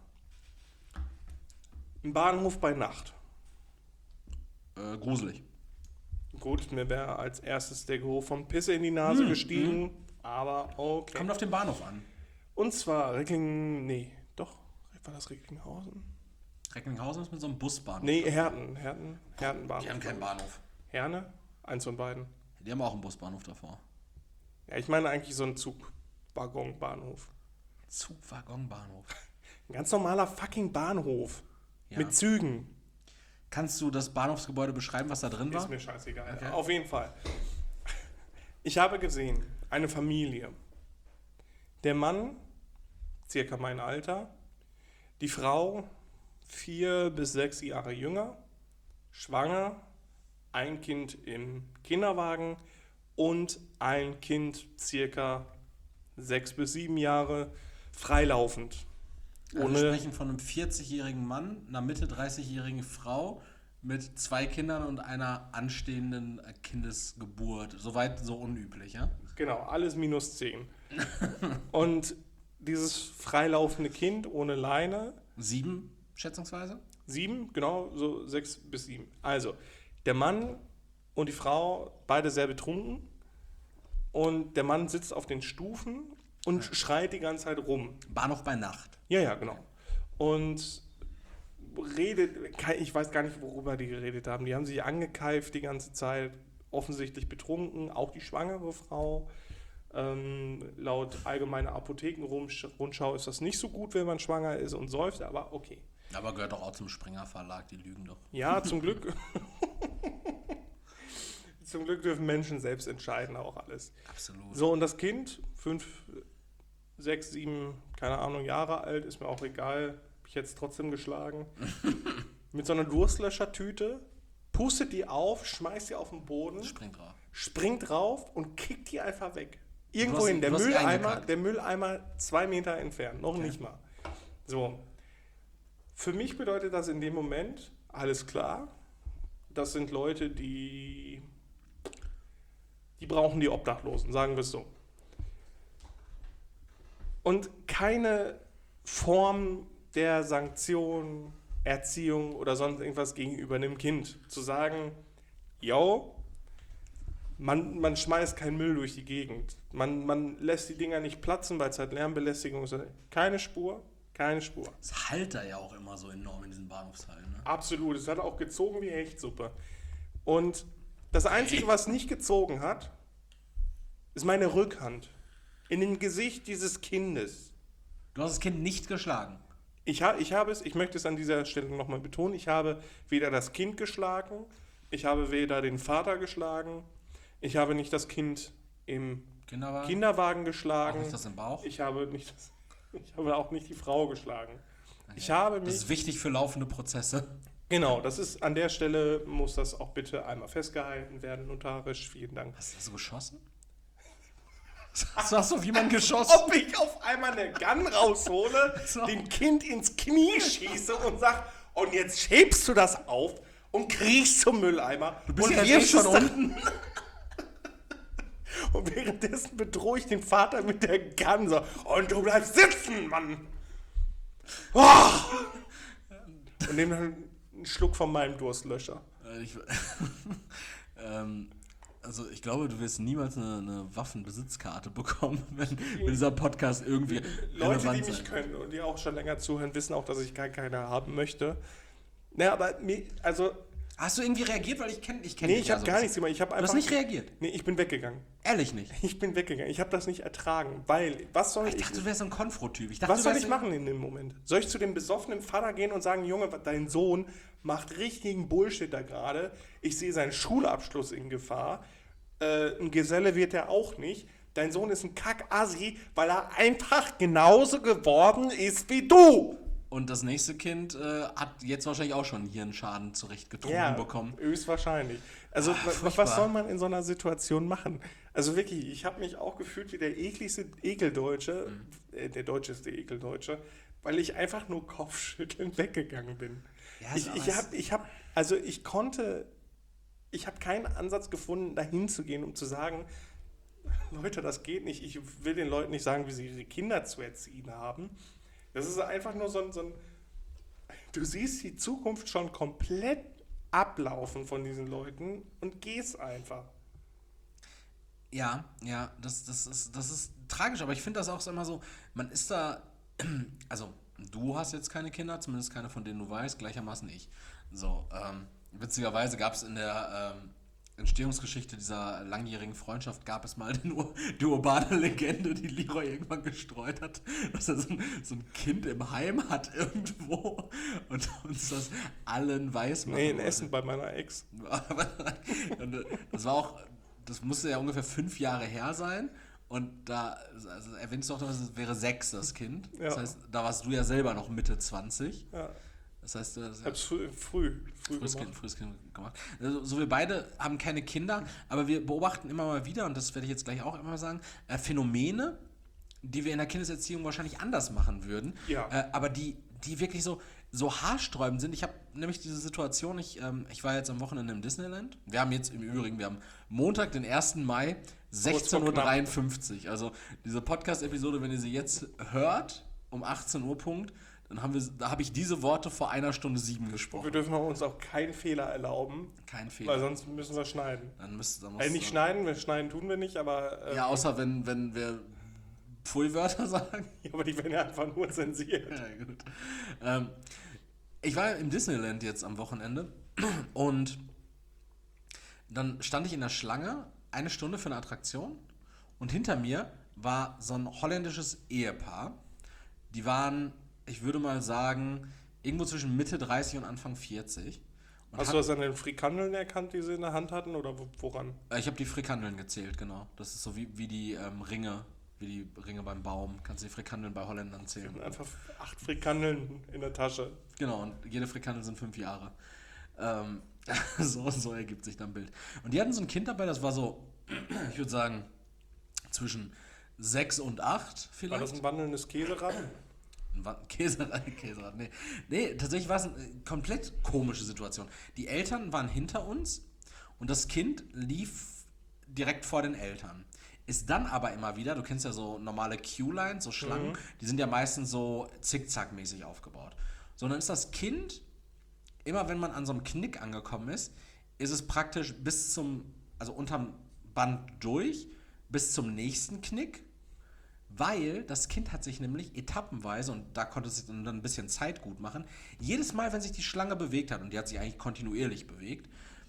ein Bahnhof bei Nacht. Gruselig. Gut, mir wäre als erstes der Geruch von Pisse in die Nase gestiegen, aber okay. Kommt auf den Bahnhof an. Und zwar war das Recklinghausen? Recklinghausen ist mit so einem Busbahnhof. Nee, Hertenbahnhof. Die haben keinen Bahnhof. Herne? Eins von beiden. Die haben auch einen Busbahnhof davor. Ja, ich meine eigentlich so einen Zugwaggonbahnhof. Zugwaggonbahnhof. Ein ganz normaler fucking Bahnhof. Ja. Mit Zügen. Kannst du das Bahnhofsgebäude beschreiben, was da drin war? Ist mir scheißegal. Okay. Auf jeden Fall. Ich habe gesehen, eine Familie. Der Mann, circa mein Alter. Die Frau, 4 bis 6 Jahre jünger. Schwanger. Ein Kind im Kinderwagen. Und ein Kind, circa 6 bis 7 Jahre, freilaufend. Wir sprechen von einem 40-jährigen Mann, einer Mitte 30-jährigen Frau mit 2 Kindern und einer anstehenden Kindesgeburt. Soweit so unüblich, ja? Genau, alles minus 10. Und dieses freilaufende Kind ohne Leine, 7 schätzungsweise? 7, genau, so 6 bis 7. Also, der Mann und die Frau, beide sehr betrunken. Und der Mann sitzt auf den Stufen und schreit die ganze Zeit rum. Bahnhof bei Nacht. Ja, genau. Und ich weiß gar nicht, worüber die geredet haben. Die haben sich angekeift die ganze Zeit, offensichtlich betrunken, auch die schwangere Frau. Laut allgemeiner Apothekenrundschau ist das nicht so gut, wenn man schwanger ist und säuft, aber okay. Aber gehört doch auch zum Springer Verlag, die lügen doch. Ja, zum Glück. Zum Glück dürfen Menschen selbst entscheiden, auch alles. Absolut. So, und das Kind, 5, 6, 7, keine Ahnung, Jahre alt, ist mir auch egal, habe ich jetzt trotzdem geschlagen. Mit so einer Durstlöschertüte, pustet die auf, schmeißt die auf den Boden, springt drauf und kickt die einfach weg. Irgendwohin, der Mülleimer 2 Meter entfernt, noch nicht mal. So. Für mich bedeutet das in dem Moment, alles klar, das sind Leute, die brauchen die Obdachlosen, sagen wir es so. Und keine Form der Sanktion, Erziehung oder sonst irgendwas gegenüber einem Kind. Zu sagen, yo, man schmeißt keinen Müll durch die Gegend. Man lässt die Dinger nicht platzen, weil es halt Lärmbelästigung ist. Keine Spur. Das halt da ja auch immer so enorm in diesen Bahnhofshallen. Ne? Absolut. Es hat auch gezogen wie Hechtsuppe. Und das Einzige, was nicht gezogen hat, ist meine Rückhand. In dem Gesicht dieses Kindes. Du hast das Kind nicht geschlagen. Ich möchte es an dieser Stelle nochmal betonen, ich habe weder das Kind geschlagen, ich habe weder den Vater geschlagen, ich habe nicht das Kind im Kinderwagen geschlagen. Auch nicht das im Bauch? Ich habe auch nicht die Frau geschlagen. Okay. Das ist wichtig für laufende Prozesse. Genau, das ist an der Stelle, muss das auch bitte einmal festgehalten werden, notarisch. Vielen Dank. Hast du geschossen? Hast du auf jemanden geschossen? Ob ich auf einmal eine Gun raushole, dem Kind ins Knie schieße und sag, und jetzt schäbst du das auf und kriechst zum Mülleimer. Du bist und ja jetzt schon unten. Und währenddessen bedrohe ich den Vater mit der Gun so, und du bleibst sitzen, Mann. Oh! Und nehme dann einen Schluck von meinem Durstlöscher. Also ich glaube, du wirst niemals eine Waffenbesitzkarte bekommen, wenn dieser Podcast irgendwie Leute, die mich können und die auch schon länger zuhören, wissen auch, dass ich gar keine haben möchte. Naja, aber hast du irgendwie reagiert? Weil ich kenne Nee, ich habe gar nichts gemacht. Du hast nicht reagiert? Nee, ich bin weggegangen. Ehrlich nicht? Ich bin weggegangen. Ich habe das nicht ertragen, weil, Ich dachte, du wärst so ein Konfro-Typ. Was soll ich machen in dem Moment? Soll ich zu dem besoffenen Vater gehen und sagen, Junge, dein Sohn macht richtigen Bullshit da gerade. Ich sehe seinen Schulabschluss in Gefahr. Ein Geselle wird er auch nicht. Dein Sohn ist ein Kack-Assi, weil er einfach genauso geworden ist wie du. Und das nächste Kind hat jetzt wahrscheinlich auch schon hier einen Schaden zurechtgetrunken bekommen. Höchstwahrscheinlich. Also was soll man in so einer Situation machen? Also wirklich, ich habe mich auch gefühlt wie der ekligste Ekeldeutsche, der deutscheste Ekeldeutsche, weil ich einfach nur kopfschüttelnd weggegangen bin. Ja, ich habe keinen Ansatz gefunden, dahin zu gehen, um zu sagen, Leute, das geht nicht. Ich will den Leuten nicht sagen, wie sie ihre Kinder zu erziehen haben. Das ist einfach nur so ein du siehst die Zukunft schon komplett ablaufen von diesen Leuten und gehst einfach. Ja, das ist tragisch, aber ich finde das auch immer so, man ist da, also du hast jetzt keine Kinder, zumindest keine, von denen du weißt, gleichermaßen ich. So, witzigerweise gab es in der Entstehungsgeschichte dieser langjährigen Freundschaft gab es mal die urbane Legende, die Leroy irgendwann gestreut hat, dass er so ein Kind im Heim hat irgendwo und uns das allen weiß machen Nee, in Essen bei meiner Ex. Und das musste ja ungefähr 5 Jahre her sein. Und da, also erwähnst du auch, es wäre 6 das Kind. Ja. Das heißt, da warst du ja selber noch Mitte 20. Ja. Das heißt, du hast frühes Kind gemacht. Also, so wir beide haben keine Kinder, aber wir beobachten immer mal wieder, und das werde ich jetzt gleich auch immer sagen, Phänomene, die wir in der Kindeserziehung wahrscheinlich anders machen würden, aber die wirklich so haarsträubend sind. Ich habe nämlich diese Situation, ich war jetzt am Wochenende im Disneyland. Wir haben Montag, den 1. Mai, 16:53 Uhr. Also diese Podcast-Episode, wenn ihr sie jetzt hört, um 18 Uhr Punkt, dann habe ich diese Worte vor 1:07 gesprochen. Wir dürfen uns auch keinen Fehler erlauben. Keinen Fehler. Weil sonst müssen wir schneiden. Nicht schneiden tun wir nicht, aber... ja, außer wenn wir Pfui-Wörter sagen. Ja, aber die werden ja einfach nur zensiert. Ja, gut. Ich war im Disneyland jetzt am Wochenende und dann stand ich in der Schlange, 1 Stunde für eine Attraktion und hinter mir war so ein holländisches Ehepaar. Die waren, ich würde mal sagen, irgendwo zwischen Mitte 30 und Anfang 40. Und Hast du das an den Frikandeln erkannt, die sie in der Hand hatten, oder woran? Ich habe die Frikandeln gezählt, genau. Das ist so wie die Ringe, wie die Ringe beim Baum. Kannst du die Frikandeln bei Holländern zählen. Einfach 8 Frikandeln in der Tasche. Genau, und jede Frikandel sind 5 Jahre. So ergibt sich dann ein Bild. Und die hatten so ein Kind dabei, das war so, ich würde sagen, zwischen 6 und 8 vielleicht. War das ein wandelndes Käserad? Käserad, nee, tatsächlich war es eine komplett komische Situation. Die Eltern waren hinter uns und das Kind lief direkt vor den Eltern. Ist dann aber immer wieder, du kennst ja so normale Queue-Lines, so Schlangen, die sind ja meistens so zickzackmäßig aufgebaut. So, dann ist das Kind, immer wenn man an so einem Knick angekommen ist es praktisch also unterm Band durch, bis zum nächsten Knick. Weil das Kind hat sich nämlich etappenweise, und da konnte es sich dann ein bisschen Zeit gut machen, jedes Mal, wenn sich die Schlange bewegt hat, und die hat sich eigentlich kontinuierlich bewegt,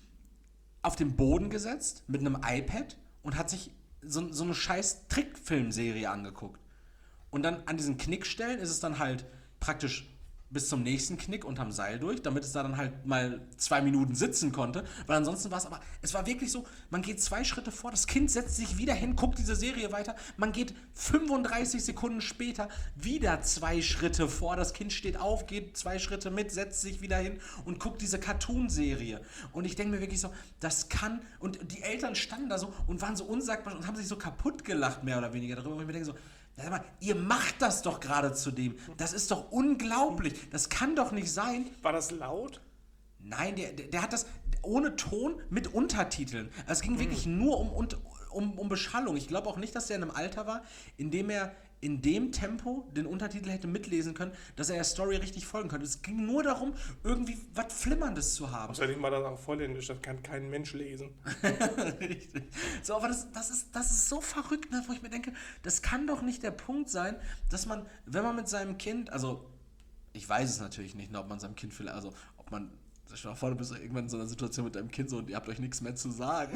auf den Boden gesetzt mit einem iPad und hat sich so eine scheiß Trickfilmserie angeguckt. Und dann an diesen Knickstellen ist es dann halt praktisch bis zum nächsten Knick unterm Seil durch, damit es da dann halt mal 2 Minuten sitzen konnte, weil ansonsten es war wirklich so, man geht 2 Schritte vor, das Kind setzt sich wieder hin, guckt diese Serie weiter, man geht 35 Sekunden später wieder 2 Schritte vor, das Kind steht auf, geht 2 Schritte mit, setzt sich wieder hin und guckt diese Cartoon-Serie. Und ich denke mir wirklich so, und die Eltern standen da so und waren so unsagbar und haben sich so kaputt gelacht, mehr oder weniger darüber, wo ich mir denke so, sag mal, ihr macht das doch gerade zu dem. Das ist doch unglaublich. Das kann doch nicht sein. War das laut? Nein, der hat das ohne Ton mit Untertiteln. Also es ging wirklich nur um Beschallung. Ich glaube auch nicht, dass er in einem Alter war, in dem er in dem Tempo den Untertitel hätte mitlesen können, dass er der Story richtig folgen könnte. Es ging nur darum, irgendwie was Flimmerndes zu haben. Außerdem war das auch Holländisch, das kann kein Mensch lesen. Richtig. So, aber das ist so verrückt, ne, wo ich mir denke, das kann doch nicht der Punkt sein, dass man, wenn man mit seinem Kind, also ich weiß es natürlich nicht, ob man seinem Kind vielleicht, also ob man, stell dir mal vor, du bist irgendwann in so einer Situation mit deinem Kind so und ihr habt euch nichts mehr zu sagen.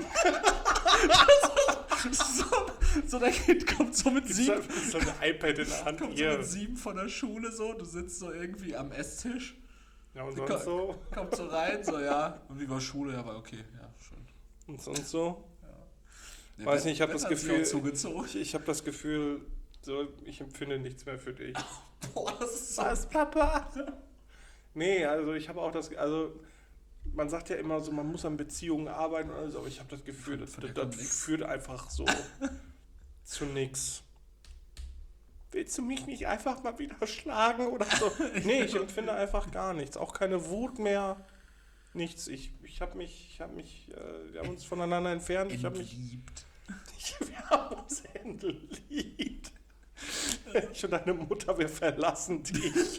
So, dein Kind kommt so mit 7. So ein iPad in der Hand. Kommt so mit 7 von der Schule so, du sitzt so irgendwie am Esstisch. Ja, und sonst so? Kommt so rein, so, ja. Und wie war Schule? Ja, war okay, ja, schön. Und sonst so? Ja. Weiß nicht, ich habe das Gefühl, zugezogen. Ich habe das Gefühl, so, ich empfinde nichts mehr für dich. Boah, das ist so... Was, Papa? Nee, also ich habe auch man sagt ja immer so, man muss an Beziehungen arbeiten und alles, aber ich habe das Gefühl, das führt einfach so zu nix. Willst du mich nicht einfach mal wieder schlagen oder so? Nee, ich empfinde einfach gar nichts. Auch keine Wut mehr. Nichts. Wir haben uns voneinander entfernt. Wir haben uns entliebt. Ich und deine Mutter, wir verlassen dich.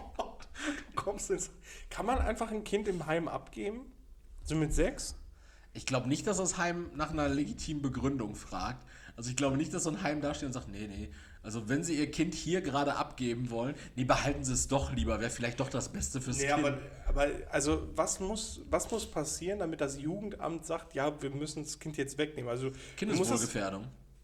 Kann man einfach ein Kind im Heim abgeben? So mit 6? Ich glaube nicht, dass das Heim nach einer legitimen Begründung fragt. Also ich glaube nicht, dass so ein Heim dasteht und sagt, nee. Also wenn sie ihr Kind hier gerade abgeben wollen, behalten sie es doch lieber. Wäre vielleicht doch das Beste fürs Kind. Aber also was muss passieren, damit das Jugendamt sagt, ja, wir müssen das Kind jetzt wegnehmen? Also Kindeswohlgefährdung.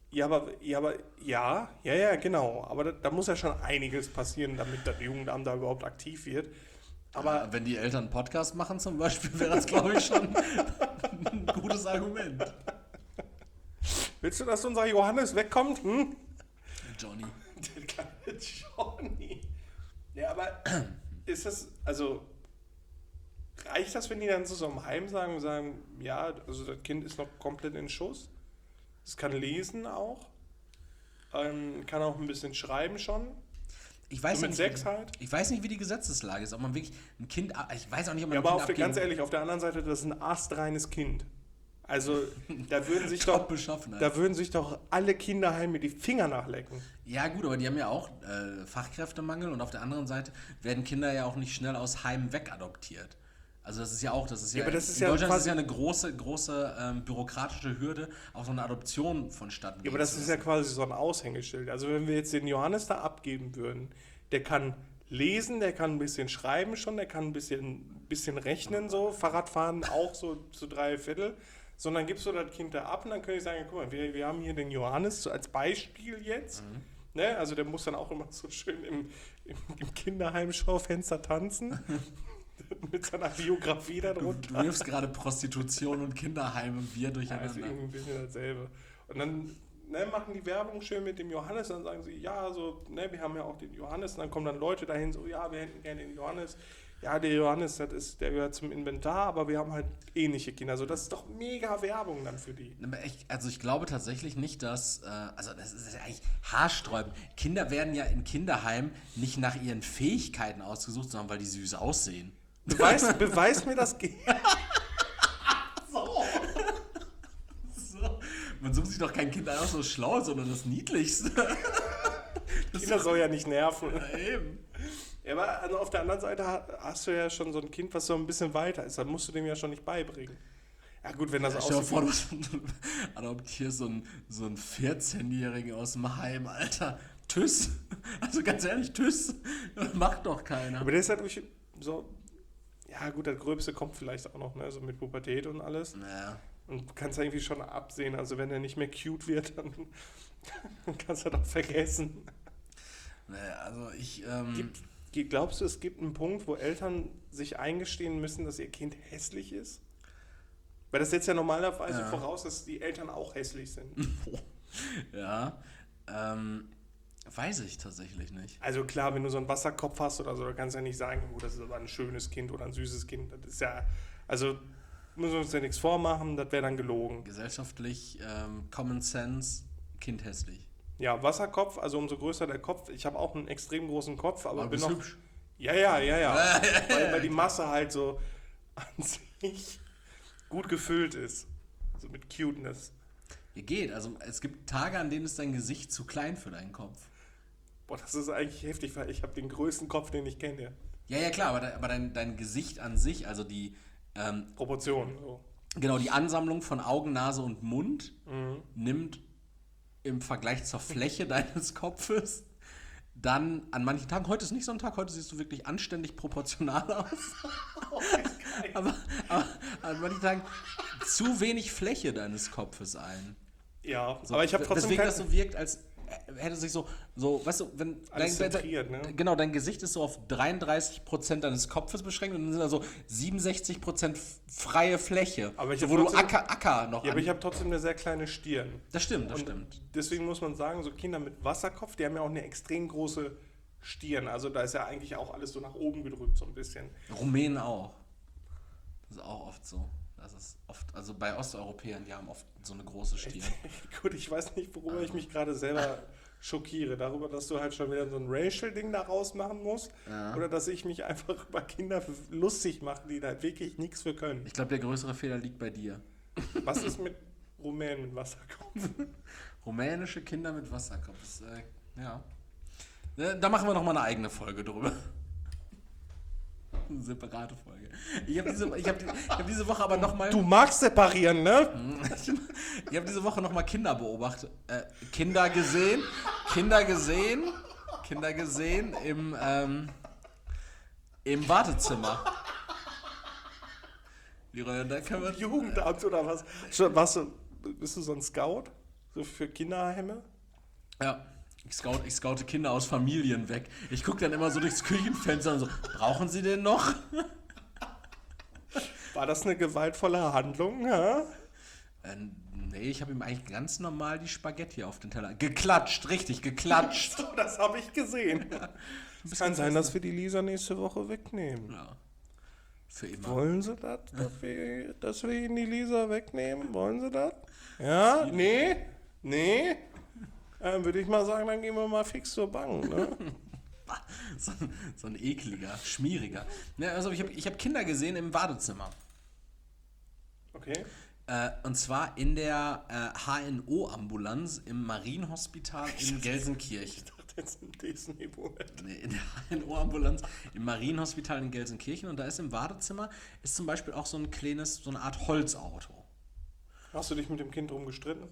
Ja, genau. Aber da muss ja schon einiges passieren, damit das Jugendamt da überhaupt aktiv wird. Aber wenn die Eltern einen Podcast machen zum Beispiel, wäre das, glaube ich, schon ein gutes Argument. Willst du, dass unser Johannes wegkommt? Johnny. Der kleine Johnny. Ja, aber ist das, also reicht das, wenn die dann zu so einem Heim sagen, ja, also das Kind ist noch komplett in Schuss? Es kann lesen auch. Kann auch ein bisschen schreiben schon. Ich weiß so mit 6 halt. Ich weiß nicht, wie die Gesetzeslage ist. Ob man wirklich ein Kind... Ich weiß auch nicht, ob man ja, aber ganz ehrlich, auf der anderen Seite, das ist ein astreines Kind. Also, da würden sich doch alle Kinderheime die Finger nachlecken. Ja gut, aber die haben ja auch Fachkräftemangel und auf der anderen Seite werden Kinder ja auch nicht schnell aus Heimen wegadoptiert. Also das ist ja in Deutschland ist ja eine große bürokratische Hürde, auch so eine Adoption vonstatten. Ja, aber das ist ja quasi so ein Aushängeschild. Also wenn wir jetzt den Johannes da abgeben würden, der kann lesen, der kann ein bisschen schreiben schon, der kann ein bisschen rechnen, so, Fahrradfahren auch so zu 3/4. Sondern gibst du das Kind da ab und dann kann ich sagen, guck mal, wir haben hier den Johannes so als Beispiel jetzt. Ne? Also der muss dann auch immer so schön im Kinderheimschaufenster tanzen. Mit seiner Biografie Du darunter. wirfst gerade Prostitution und Kinderheime und wir Also durcheinander. irgendwie ein bisschen dasselbe. Und dann machen die Werbung schön mit dem Johannes, dann sagen sie, ja, so, wir haben ja auch den Johannes, und dann kommen dann Leute dahin, so, ja, wir hätten gerne den Johannes. Ja, der Johannes, der gehört zum Inventar, aber wir haben halt ähnliche Kinder. Also das ist doch mega Werbung dann für die. Also ich glaube tatsächlich nicht, dass, also das ist ja eigentlich haarsträubend. Kinder werden ja in Kinderheimen nicht nach ihren Fähigkeiten ausgesucht, sondern weil die süß aussehen. Beweis mir das So. Man sucht sich doch kein Kind aus so schlau, sondern das Niedlichste. Kinder soll ja nicht nerven. Ja, eben. Ja, aber also auf der anderen Seite hast du ja schon so ein Kind, was so ein bisschen weiter ist. Dann musst du dem ja schon nicht beibringen. Ja gut, wenn das Stell dir aussieht. vor, du adoptierst so einen 14-Jährigen aus dem Heim, Alter. Tschüss. Also ganz ehrlich, tschüss. Macht doch keiner. Aber der ist halt durch so. Ja gut, das Gröbste kommt vielleicht auch noch, ne? So mit Pubertät und alles. Naja. Und du kannst irgendwie schon absehen. Also wenn er nicht mehr cute wird, dann kannst du das vergessen. Naja, also ich. Glaubst du, es gibt einen Punkt, wo Eltern sich eingestehen müssen, dass ihr Kind hässlich ist? Weil das setzt ja normalerweise voraus, dass die Eltern auch hässlich sind. Ja. Weiß ich tatsächlich nicht. Also klar, wenn du so einen Wasserkopf hast oder so, dann kannst du ja nicht sagen, oh, das ist aber ein schönes Kind oder ein süßes Kind. Das ist ja, also müssen wir uns ja nichts vormachen, das wäre dann gelogen. Gesellschaftlich, Common Sense, Kind hässlich. Ja, Wasserkopf, also umso größer der Kopf. Ich habe auch einen extrem großen Kopf, aber bin bist noch... hübsch. Ja. weil die Masse halt so an sich gut gefüllt ist. So mit Cuteness. Geht, also es gibt Tage, an denen ist dein Gesicht zu klein für deinen Kopf. Boah, das ist eigentlich heftig, weil ich habe den größten Kopf, den ich kenne. Ja, klar, aber dein Gesicht an sich, also die Proportionen. So. genau, die Ansammlung von Augen, Nase und Mund nimmt im Vergleich zur Fläche deines Kopfes dann an manchen Tagen, heute ist nicht so ein Tag, heute siehst du wirklich anständig proportional aus, aber an manchen Tagen zu wenig Fläche deines Kopfes ein. Ja, So, aber ich habe trotzdem deswegen das so wirkt, als hätte sich so, weißt du, wenn alles zentriert, ne? genau, dein Gesicht ist so auf 33% deines Kopfes beschränkt und dann sind da so 67% freie Fläche, Aber ich so, hab wo du trotzdem- Acker noch Ja, aber an. ich habe trotzdem eine sehr kleine Stirn. Das stimmt. Und deswegen muss man sagen, so Kinder mit Wasserkopf, die haben ja auch eine extrem große Stirn. Also da ist ja eigentlich auch alles so nach oben gedrückt, so ein bisschen. Rumänen auch. Das ist auch oft so. Das ist oft, also bei Osteuropäern, die haben oft so eine große Stirn. Gut, ich weiß nicht, worüber ich mich gerade selber schockiere. Darüber, dass du halt schon wieder so ein Racial-Ding daraus machen musst. Ja. Oder dass ich mich einfach über Kinder lustig mache, die da wirklich nichts für können. Ich glaube, der größere Fehler liegt bei dir. Was ist mit Rumänen mit Wasserkopf? Rumänische Kinder mit Wasserkopf. Das, ja. Da machen wir noch mal eine eigene Folge drüber. Eine separate Folge. Ich hab diese Woche aber noch mal... Du magst separieren, ne? Ich habe diese Woche noch mal Kinder beobachtet. Kinder gesehen im Wartezimmer. Leroy, da können wir... Jugendamt oder was? Bist du so ein Scout? So für Kinderheime? Ja, ich scoute Kinder aus Familien weg. Ich gucke dann immer so durchs Küchenfenster und so, brauchen sie den noch? War das eine gewaltvolle Handlung? Ja? Nee, ich habe ihm eigentlich ganz normal die Spaghetti auf den Teller. Geklatscht, richtig, geklatscht. So, das habe ich gesehen. Es kann sein, dass wir die Lisa nächste Woche wegnehmen. Ja. Für immer. Wollen Sie das, dass wir Ihnen die Lisa wegnehmen? Wollen Sie das? Ja? Nee? Würde ich mal sagen, dann gehen wir mal fix zur Bank. Ne? So ein ekliger, schmieriger. Ja, also ich hab Kinder gesehen im Badezimmer. Okay. Und zwar in der HNO-Ambulanz im Marienhospital in Gelsenkirchen. Ich dachte jetzt ein Disney-World. Nee, in der HNO-Ambulanz im Marienhospital in Gelsenkirchen. Und da ist im Badezimmer ist zum Beispiel auch so eine Art Holzauto. Hast du dich mit dem Kind drum gestritten?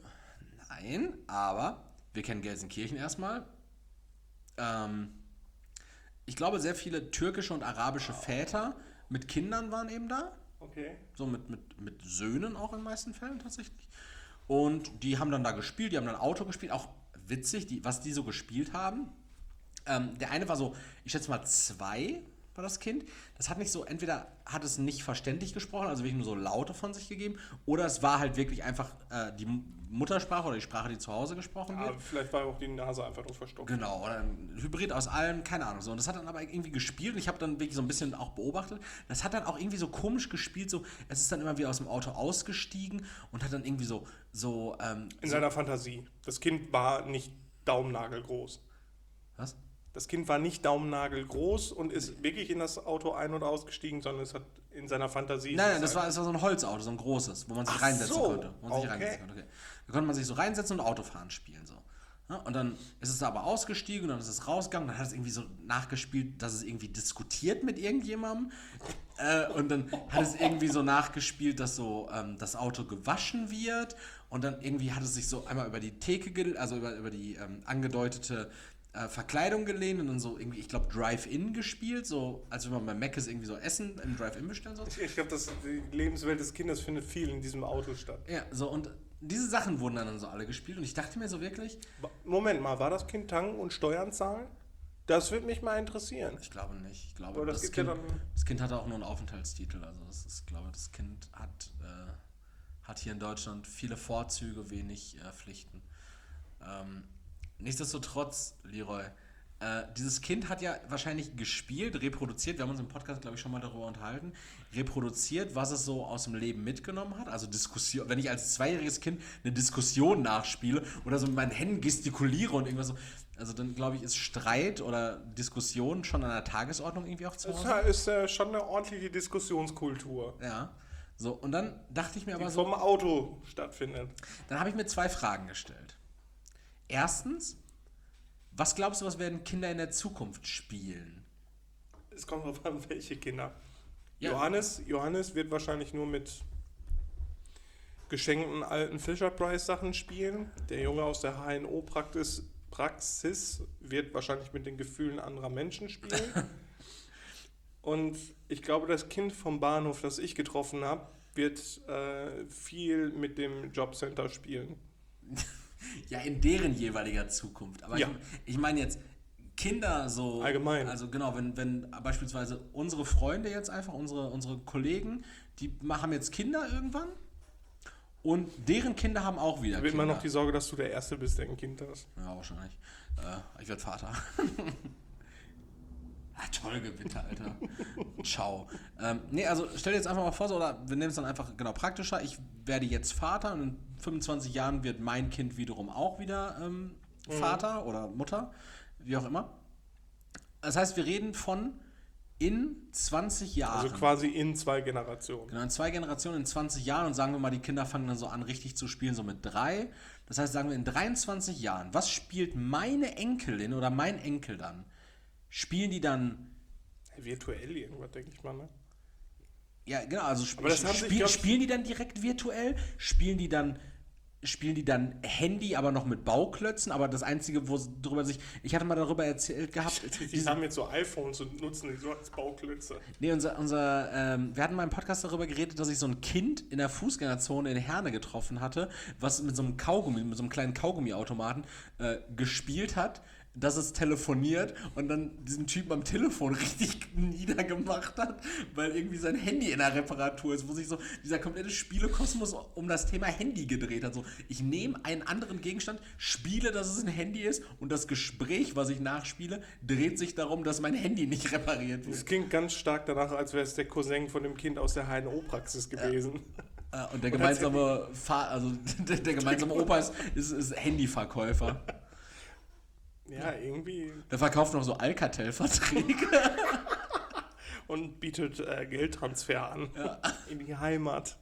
Nein, aber wir kennen Gelsenkirchen erstmal. ich glaube, sehr viele türkische und arabische Väter mit Kindern waren eben da. Okay. So mit Söhnen auch in den meisten Fällen tatsächlich. Und die haben dann da gespielt, die haben dann Auto gespielt. Auch witzig, was die so gespielt haben. Der eine war so, ich schätze mal 2 war das Kind. Das hat nicht so, entweder hat es nicht verständlich gesprochen, also wirklich nur so Laute von sich gegeben, oder es war halt wirklich einfach die Muttersprache oder die Sprache, die zu Hause gesprochen wird. Aber vielleicht war auch die Nase einfach nur verstopft. Genau, oder ein Hybrid aus allem, keine Ahnung. So. Und das hat dann aber irgendwie gespielt und ich habe dann wirklich so ein bisschen auch beobachtet. Das hat dann auch irgendwie so komisch gespielt, so, es ist dann immer wieder aus dem Auto ausgestiegen und hat dann irgendwie in seiner Fantasie. Das Kind war nicht daumennagelgroß. Was? Das Kind war nicht daumennagelgroß und ist wirklich in das Auto ein- und ausgestiegen, sondern es hat in seiner Fantasie... Nein, das war so ein Holzauto, so ein großes, wo man sich reinsetzen konnte. Okay. Da konnte man sich so reinsetzen und Autofahren spielen. So. Ja, und dann ist es aber ausgestiegen und dann ist es rausgegangen. Dann hat es irgendwie so nachgespielt, dass es irgendwie diskutiert mit irgendjemandem. Und dann hat es irgendwie so nachgespielt, dass so das Auto gewaschen wird. Und dann irgendwie hat es sich so einmal über die Theke, also über die angedeutete Verkleidung gelehnt und dann so irgendwie, ich glaube, Drive-In gespielt, so als wenn man bei Mc's irgendwie so Essen im Drive-In bestellen soll. Ich glaube, die Lebenswelt des Kindes findet viel in diesem Auto statt. Ja, so und diese Sachen wurden dann so alle gespielt und ich dachte mir so wirklich... Moment mal, war das Kind tanken und Steuern zahlen? Das würde mich mal interessieren. Ich glaube nicht. Ich glaube, Aber das Kind hatte auch nur einen Aufenthaltstitel. Also ich glaube, das Kind hat hier in Deutschland viele Vorzüge, wenig Pflichten. Nichtsdestotrotz, Leroy, dieses Kind hat ja wahrscheinlich gespielt, reproduziert, wir haben uns im Podcast, glaube ich, schon mal darüber unterhalten, reproduziert, was es so aus dem Leben mitgenommen hat. Also Diskussion, wenn ich als 2-jähriges Kind eine Diskussion nachspiele oder so mit meinen Händen gestikuliere und irgendwas so, also dann, glaube ich, ist Streit oder Diskussion schon an der Tagesordnung irgendwie auch zu Hause. Das ist schon eine ordentliche Diskussionskultur. Ja, so, und dann dachte ich mir aber die so... vom Auto stattfindet. Dann habe ich mir 2 Fragen gestellt. Erstens, was glaubst du, was werden Kinder in der Zukunft spielen? Es kommt drauf an, welche Kinder. Ja. Johannes wird wahrscheinlich nur mit geschenkten alten Fisher-Price-Sachen spielen. Der Junge aus der HNO-Praxis wird wahrscheinlich mit den Gefühlen anderer Menschen spielen. Und ich glaube, das Kind vom Bahnhof, das ich getroffen habe, wird viel mit dem Jobcenter spielen. Ja, in deren jeweiliger Zukunft. Aber ja. Ich meine jetzt Kinder so... Allgemein. Also genau, wenn beispielsweise unsere Freunde jetzt einfach, unsere Kollegen, die haben jetzt Kinder irgendwann und deren Kinder haben auch wieder Da wird Kinder. immer noch die Sorge, dass du der Erste bist, der ein Kind hast. Ja, wahrscheinlich. Ich werde Vater. Toll Gewitter, Alter. Ciao. Nee, also stell dir jetzt einfach mal vor, oder wir nehmen es dann einfach genau praktischer. Ich werde jetzt Vater und in 25 Jahren wird mein Kind wiederum auch wieder Vater oder Mutter, wie auch immer. Das heißt, wir reden von in 20 Jahren. Also quasi in 2 Generationen. Genau, in 2 Generationen, in 20 Jahren und sagen wir mal, die Kinder fangen dann so an, richtig zu spielen, so mit 3. Das heißt, sagen wir in 23 Jahren, was spielt meine Enkelin oder mein Enkel dann? Spielen die dann... Virtuell irgendwas, denke ich mal, ne? Ja, genau, also spielen die dann direkt virtuell? Spielen die dann Handy, aber noch mit Bauklötzen? Aber das Einzige, wo drüber sich... Ich hatte mal darüber erzählt gehabt... Die haben jetzt so iPhones und nutzen die so als Bauklötze. Nee, wir hatten mal im Podcast darüber geredet, dass ich so ein Kind in der Fußgängerzone in Herne getroffen hatte, was mit so einem Kaugummi, mit so einem kleinen Kaugummiautomaten gespielt hat, dass es telefoniert und dann diesen Typen am Telefon richtig niedergemacht hat, weil irgendwie sein Handy in der Reparatur ist, wo sich so dieser komplette Spielekosmos um das Thema Handy gedreht hat. So, ich nehme einen anderen Gegenstand, spiele, dass es ein Handy ist und das Gespräch, was ich nachspiele, dreht sich darum, dass mein Handy nicht repariert wird. Das klingt ganz stark danach, als wäre es der Cousin von dem Kind aus der HNO-Praxis gewesen. Und der gemeinsame der gemeinsame Opa ist Handyverkäufer. Ja, irgendwie. Der verkauft noch so Alcatel-Verträge. Und bietet Geldtransfer an. Ja. In die Heimat.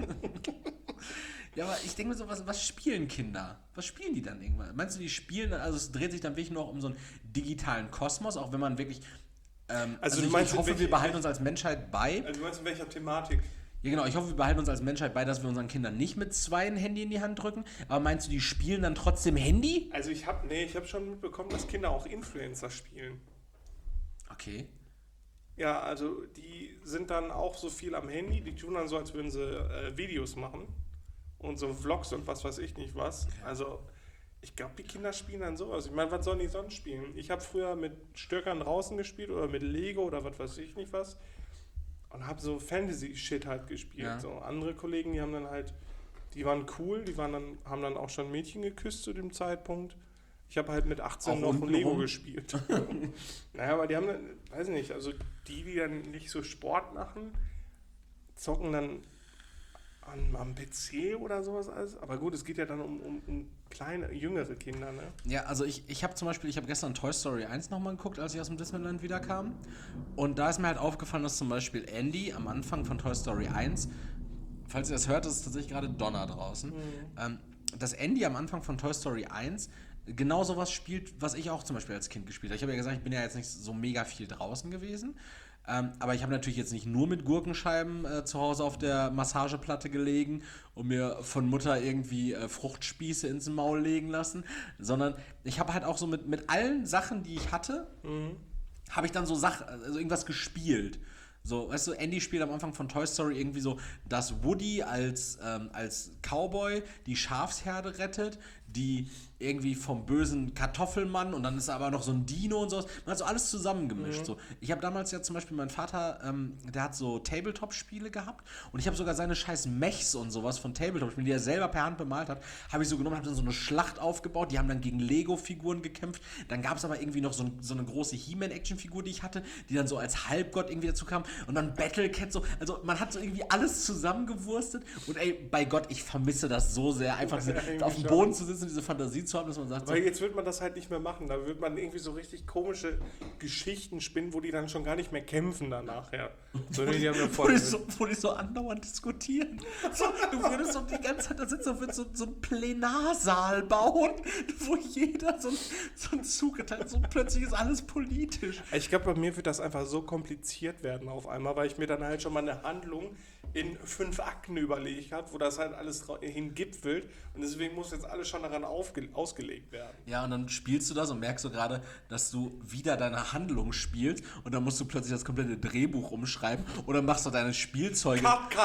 Ja, aber ich denke mir so, was spielen Kinder? Was spielen die dann irgendwann? Meinst du, die spielen, also es dreht sich dann wirklich nur um so einen digitalen Kosmos, auch wenn man wirklich... ich hoffe, wir behalten uns als Menschheit bei... Also du meinst in welcher Thematik? Ja genau, ich hoffe, wir behalten uns als Menschheit bei, dass wir unseren Kindern nicht mit 2 ein Handy in die Hand drücken. Aber meinst du, die spielen dann trotzdem Handy? Also ich habe schon mitbekommen, dass Kinder auch Influencer spielen. Okay. Ja, also die sind dann auch so viel am Handy, die tun dann so, als würden sie Videos machen und so Vlogs und was weiß ich nicht was. Okay. Also ich glaube, die Kinder spielen dann sowas. Ich meine, was sollen die sonst spielen? Ich habe früher mit Stöckern draußen gespielt oder mit Lego oder was weiß ich nicht was und habe so Fantasy-Shit halt gespielt. Ja. So andere Kollegen, die haben dann halt, die waren cool, haben dann auch schon Mädchen geküsst zu dem Zeitpunkt. Ich habe halt mit 18 Auch noch unten Lego rum? gespielt. Naja, aber die haben dann, weiß nicht, also die dann nicht so Sport machen, zocken dann am PC oder sowas alles. Aber gut, es geht ja dann um kleine, jüngere Kinder, ne? Ja, also ich habe zum Beispiel, ich habe gestern Toy Story 1 nochmal geguckt, als ich aus dem Disneyland wiederkam. Und da ist mir halt aufgefallen, dass zum Beispiel Andy am Anfang von Toy Story 1, falls ihr das hört, ist tatsächlich gerade Donner draußen, dass Andy am Anfang von Toy Story 1 genau sowas spielt, was ich auch zum Beispiel als Kind gespielt habe. Ich habe ja gesagt, ich bin ja jetzt nicht so mega viel draußen gewesen. Aber ich habe natürlich jetzt nicht nur mit Gurkenscheiben zu Hause auf der Massageplatte gelegen und mir von Mutter irgendwie Fruchtspieße ins Maul legen lassen, sondern ich habe halt auch so mit allen Sachen, die ich hatte, habe ich dann so also irgendwas gespielt. So, weißt du, Andy spielt am Anfang von Toy Story irgendwie so, dass Woody als Cowboy die Schafsherde rettet, die irgendwie vom bösen Kartoffelmann und dann ist aber noch so ein Dino und sowas. Man hat so alles zusammengemischt. So. Ich habe damals ja zum Beispiel, mein Vater, der hat so Tabletop-Spiele gehabt und ich habe sogar seine scheiß Mechs und sowas von Tabletop-Spielen, die er selber per Hand bemalt hat, habe ich so genommen, habe dann so eine Schlacht aufgebaut, die haben dann gegen Lego-Figuren gekämpft. Dann gab es aber irgendwie noch so eine große He-Man-Action-Figur, die ich hatte, die dann so als Halbgott irgendwie dazu kam und dann Battlecat so. Also man hat so irgendwie alles zusammengewurstet und ey, bei Gott, ich vermisse das so sehr, einfach auf dem Boden zu sitzen, diese Fantasie zu haben, dass man sagt, Weil jetzt wird man das halt nicht mehr machen. Da wird man irgendwie so richtig komische Geschichten spinnen, wo die dann schon gar nicht mehr kämpfen danach. Ja. So, die haben ja wo die so andauernd diskutieren. So, du würdest so die ganze Zeit da sitzen und würdest so einen Plenarsaal bauen, wo jeder so ein zugeteilt ist und plötzlich ist alles politisch. Ich glaube, bei mir wird das einfach so kompliziert werden auf einmal, weil ich mir dann halt schon mal eine Handlung in 5 Akten überlegt habe, wo das halt alles hingipfelt und deswegen muss jetzt alles schon daran ausgelegt werden. Ja, und dann spielst du das und merkst du gerade, dass du wieder deine Handlung spielst und dann musst du plötzlich das komplette Drehbuch umschreiben oder machst du deine Spielzeuge...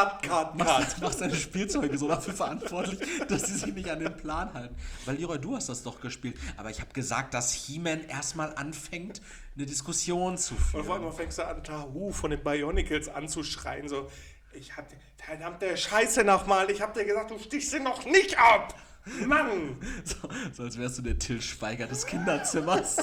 Machst deine Spielzeuge so dafür verantwortlich, dass sie sich nicht an den Plan halten. Weil, Leroy, du hast das doch gespielt, aber ich habe gesagt, dass He-Man erstmal anfängt, eine Diskussion zu führen. Und vor allem fängst du an, Tahu von den Bionicles anzuschreien, so... Ich hab verdammte Scheiße nochmal, ich hab dir gesagt, du stichst sie noch nicht ab! Mann! So als wärst du der Till Schweiger des Kinderzimmers.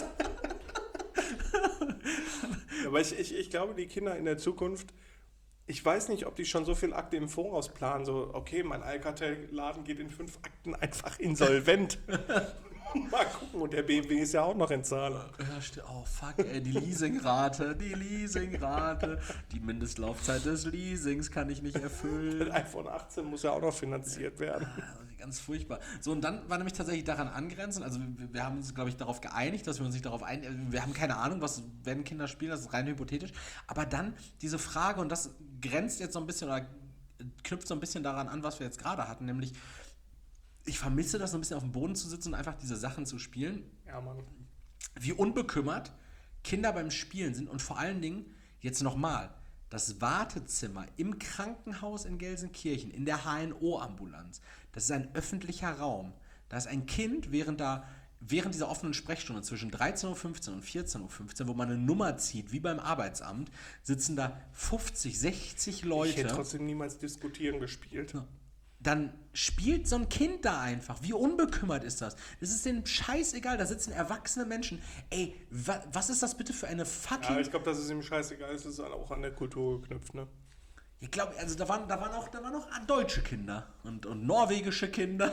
Aber ich glaube, die Kinder in der Zukunft, ich weiß nicht, ob die schon so viel Akte im Voraus planen, so, okay, mein Alcatel-Laden geht in 5 Akten einfach insolvent. Mal gucken, und der BMW ist ja auch noch in Zahlung. Ja, oh fuck, ey, die Leasingrate, die Mindestlaufzeit des Leasings kann ich nicht erfüllen. Das iPhone 18 muss ja auch noch finanziert werden. Ganz furchtbar. So, und dann war nämlich tatsächlich daran angrenzend, also wir haben uns, glaube ich, darauf geeinigt, dass wir uns nicht darauf einigen, wir haben keine Ahnung, was werden Kinder spielen, das ist rein hypothetisch, aber dann diese Frage, und das grenzt jetzt so ein bisschen oder knüpft so ein bisschen daran an, was wir jetzt gerade hatten, nämlich ich vermisse das so ein bisschen auf dem Boden zu sitzen und einfach diese Sachen zu spielen. Ja, Mann. Wie unbekümmert Kinder beim Spielen sind und vor allen Dingen, jetzt nochmal, das Wartezimmer im Krankenhaus in Gelsenkirchen, in der HNO-Ambulanz, das ist ein öffentlicher Raum. Da ist ein Kind während dieser offenen Sprechstunde zwischen 13.15 Uhr und 14.15 Uhr, wo man eine Nummer zieht, wie beim Arbeitsamt, sitzen da 50, 60 Leute. Ich hätte trotzdem niemals diskutieren gespielt. Ja. Dann spielt so ein Kind da einfach. Wie unbekümmert ist das? Das ist denen scheißegal, da sitzen erwachsene Menschen. Ey, was ist das bitte für eine fucking... Ja, ich glaube, das ist ihm scheißegal, das ist auch an der Kultur geknüpft, ne? Ich glaube, also da waren auch deutsche Kinder und norwegische Kinder.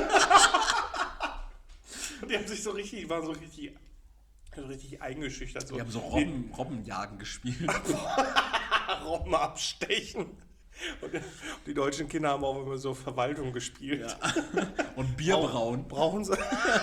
Und die haben sich waren so richtig eingeschüchtert. So. Die haben so Robbenjagen gespielt. Robben abstechen. Und die deutschen Kinder haben auch immer so Verwaltung gespielt. Ja. Und Bier brauen. Brauchen sie.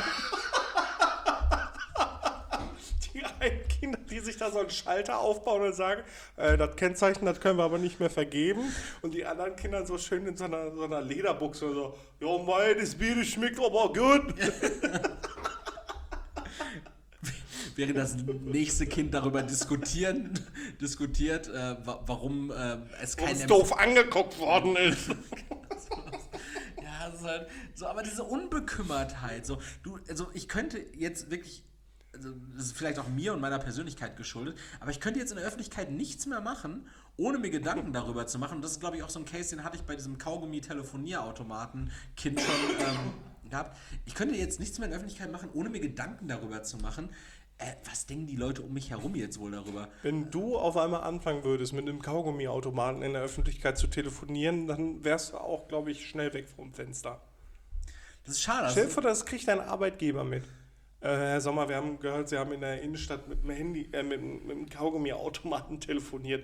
Die einen Kinder, die sich da so einen Schalter aufbauen und sagen, das Kennzeichen, das können wir aber nicht mehr vergeben. Und die anderen Kinder so schön in so einer Lederbuchse so, jo mei, das Bier schmeckt aber gut. während das nächste Kind darüber diskutiert, warum es Wo kein es doof angeguckt worden ist. Ja, das ist halt so, aber diese Unbekümmertheit, so, also ich könnte jetzt wirklich, also das ist vielleicht auch mir und meiner Persönlichkeit geschuldet, aber ich könnte jetzt in der Öffentlichkeit nichts mehr machen, ohne mir Gedanken darüber zu machen. Und das ist, glaube ich, auch so ein Case, den hatte ich bei diesem Kaugummi-Telefonierautomaten-Kind schon gehabt. Ich könnte jetzt nichts mehr in der Öffentlichkeit machen, ohne mir Gedanken darüber zu machen, was denken die Leute um mich herum jetzt wohl darüber? Wenn du auf einmal anfangen würdest, mit einem Kaugummiautomaten in der Öffentlichkeit zu telefonieren, dann wärst du auch, glaube ich, schnell weg vom Fenster. Das ist schade. Stell dir vor, das kriegt dein Arbeitgeber mit. Herr Sommer, wir haben gehört, Sie haben in der Innenstadt mit einem Kaugummiautomaten telefoniert.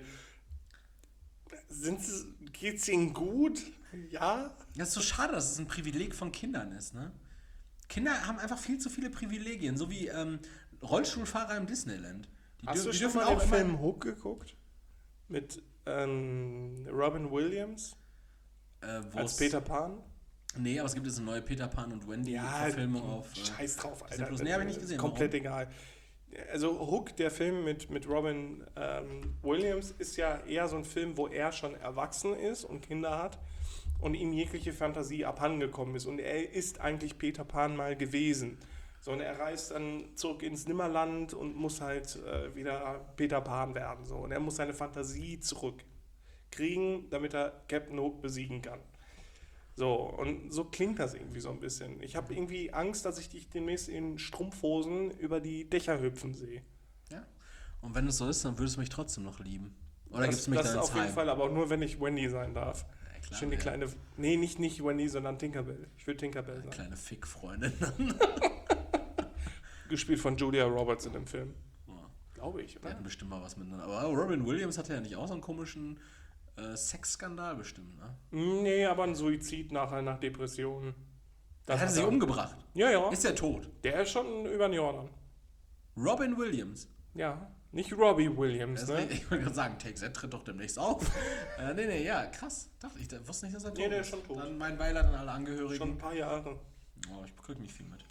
Geht's Ihnen gut? Ja? Das ist so schade, dass es ein Privileg von Kindern ist, ne? Kinder haben einfach viel zu viele Privilegien, so wie Rollstuhlfahrer im Disneyland. Hast du schon mal den Film Hook geguckt? Mit Robin Williams als Peter Pan? Nee, aber es gibt jetzt eine neue Peter Pan und Wendy-Verfilmung auf... Scheiß drauf, Alter. Nee, habe ich nicht gesehen. Komplett egal. Also Hook, der Film mit Robin Williams, ist ja eher so ein Film, wo er schon erwachsen ist und Kinder hat und ihm jegliche Fantasie abhandengekommen ist. Und er ist eigentlich Peter Pan mal gewesen. So, und er reist dann zurück ins Nimmerland und muss halt wieder Peter Pan werden. So. Und er muss seine Fantasie zurückkriegen, damit er Captain Hook besiegen kann. So, und so klingt das irgendwie so ein bisschen. Ich habe irgendwie Angst, dass ich dich demnächst in Strumpfhosen über die Dächer hüpfen sehe. Ja. Und wenn es so ist, dann würdest du mich trotzdem noch lieben. Oder gibst du mich das dann ins auf jeden Heim? Fall, aber auch nur, wenn ich Wendy sein darf. Ja, klar, Schön die kleine... Nee, nicht Wendy, sondern Tinkerbell. Ich will Tinkerbell sein. Kleine Fick-Freundin. Gespielt von Julia Roberts in dem Film. Ja. Glaube ich, Die oder? hatten bestimmt mal was miteinander. Aber Robin Williams hatte ja nicht auch so einen komischen Sexskandal bestimmt, ne? Nee, aber ein Suizid nachher nach Depressionen. Er hat sich umgebracht. Ja. Ist er tot? Der ist schon über den Jordan. Robin Williams. Ja, nicht Robbie Williams, ne? Ich wollte gerade sagen, Take-Z tritt doch demnächst auf. Nee, ja, krass. Ich wusste nicht, dass er tot ist. Nee, der ist schon tot. Dann mein Beileid an alle Angehörigen. Schon ein paar Jahre. Oh, ich bekriege nicht viel mit.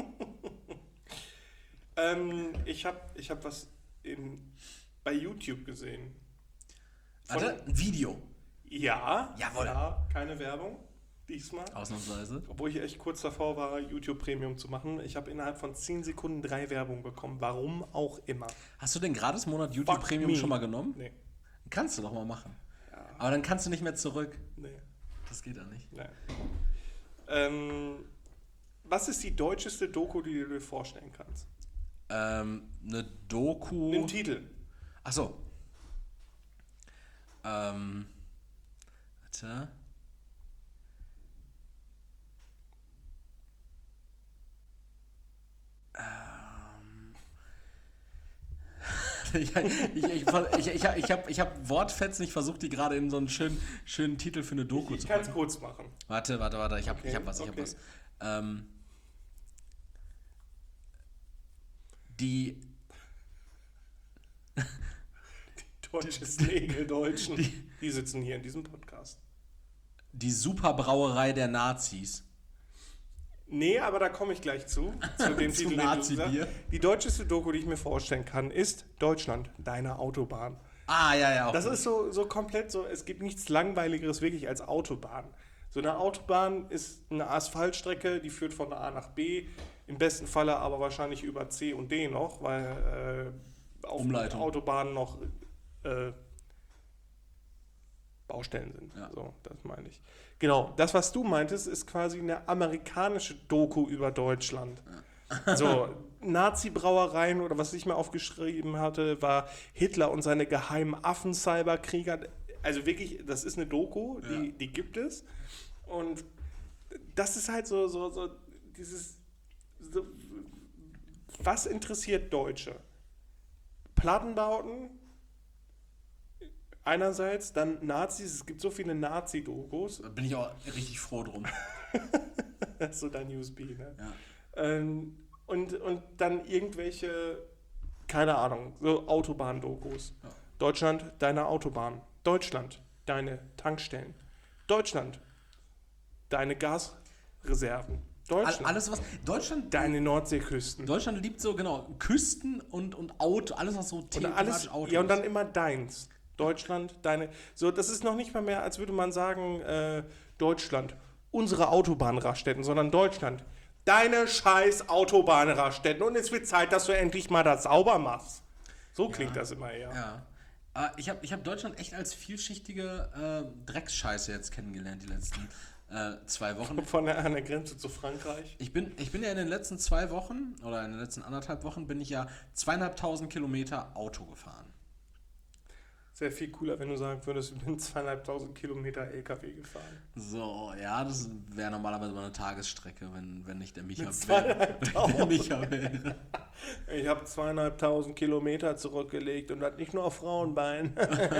Ich hab was bei YouTube gesehen. Warte, ein Video. Ja. Jawohl. Ja, keine Werbung. Diesmal. Ausnahmsweise. Obwohl ich echt kurz davor war, YouTube Premium zu machen. Ich habe innerhalb von 10 Sekunden 3 Werbungen bekommen. Warum auch immer. Hast du den Gratis-Monat YouTube Fuck Premium me. schon mal genommen? Nee. Kannst du doch mal machen. Ja. Aber dann kannst du nicht mehr zurück. Nee. Das geht doch nicht. Nee. Was ist die deutscheste Doku, die du dir vorstellen kannst? Eine Doku. Den Titel. Achso. Warte. Ich habe wortfetzen, ich versuche die gerade in so einen schönen Titel für eine Doku Ich zu kann es packen. kurz machen. Warte, ich hab was. Die Deutschesten Egeldeutschen. Die sitzen hier in diesem Podcast. Superbrauerei der Nazis. Nee, aber da komme ich gleich zu dem Zu Titel. Den du Nazi-Bier. sagst. Die deutscheste Doku, die ich mir vorstellen kann, ist Deutschland, deine Autobahn. Ah, ja. Auch Das ist so komplett so, es gibt nichts Langweiligeres wirklich als Autobahn. So eine Autobahn ist eine Asphaltstrecke, die führt von A nach B, im besten Falle aber wahrscheinlich über C und D noch, weil auf Umleitung. Autobahnen noch Baustellen sind. Ja. So, das meine ich. Genau, das, was du meintest, ist quasi eine amerikanische Doku über Deutschland. So, Nazi-Brauereien oder was ich mir aufgeschrieben hatte, war Hitler und seine geheimen Affen-Cyberkrieger. Also wirklich, das ist eine Doku, die gibt es. Und das ist halt so dieses, was interessiert Deutsche? Plattenbauten, einerseits, dann Nazis, es gibt so viele Nazi-Dokus. Da bin ich auch richtig froh drum. Das ist so dein USB, ne? Ja. Und dann irgendwelche, keine Ahnung, so Autobahn-Dokus. Ja. Deutschland, deine Autobahn. Deutschland, deine Tankstellen. Deutschland, deine Gasreserven. Deutschland. Alles, was. Deutschland. Deine Nordseeküsten. Deutschland liebt so, genau, Küsten und Auto, alles, was so Und alles, Auto ja, und dann ist. immer deins. Deutschland, deine. So, das ist noch nicht mal mehr, als würde man sagen, Deutschland, unsere Autobahnraststätten, sondern Deutschland, deine scheiß Autobahnraststätten. Und es wird Zeit, dass du endlich mal das sauber machst. So klingt das immer eher. Ja. Ich hab Deutschland echt als vielschichtige Drecksscheiße jetzt kennengelernt, die letzten 2 Wochen. An der Grenze zu Frankreich. Ich bin ja in den letzten 2 Wochen oder in den letzten 1,5 Wochen bin ich ja 2.500 Kilometer Auto gefahren. Sehr viel cooler, wenn du sagen würdest, ich bin 2.500 Kilometer LKW gefahren. So, ja, das wäre normalerweise mal eine Tagesstrecke, wenn nicht der Micha Mit wäre. 2.500. Der Micha wäre. Ich habe 2.500 Kilometer zurückgelegt und das nicht nur auf Frauenbein.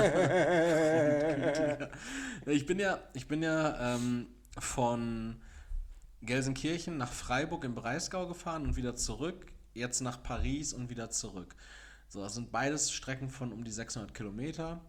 Ich bin ja von Gelsenkirchen nach Freiburg im Breisgau gefahren und wieder zurück, jetzt nach Paris und wieder zurück. So, das sind beides Strecken von um die 600 Kilometer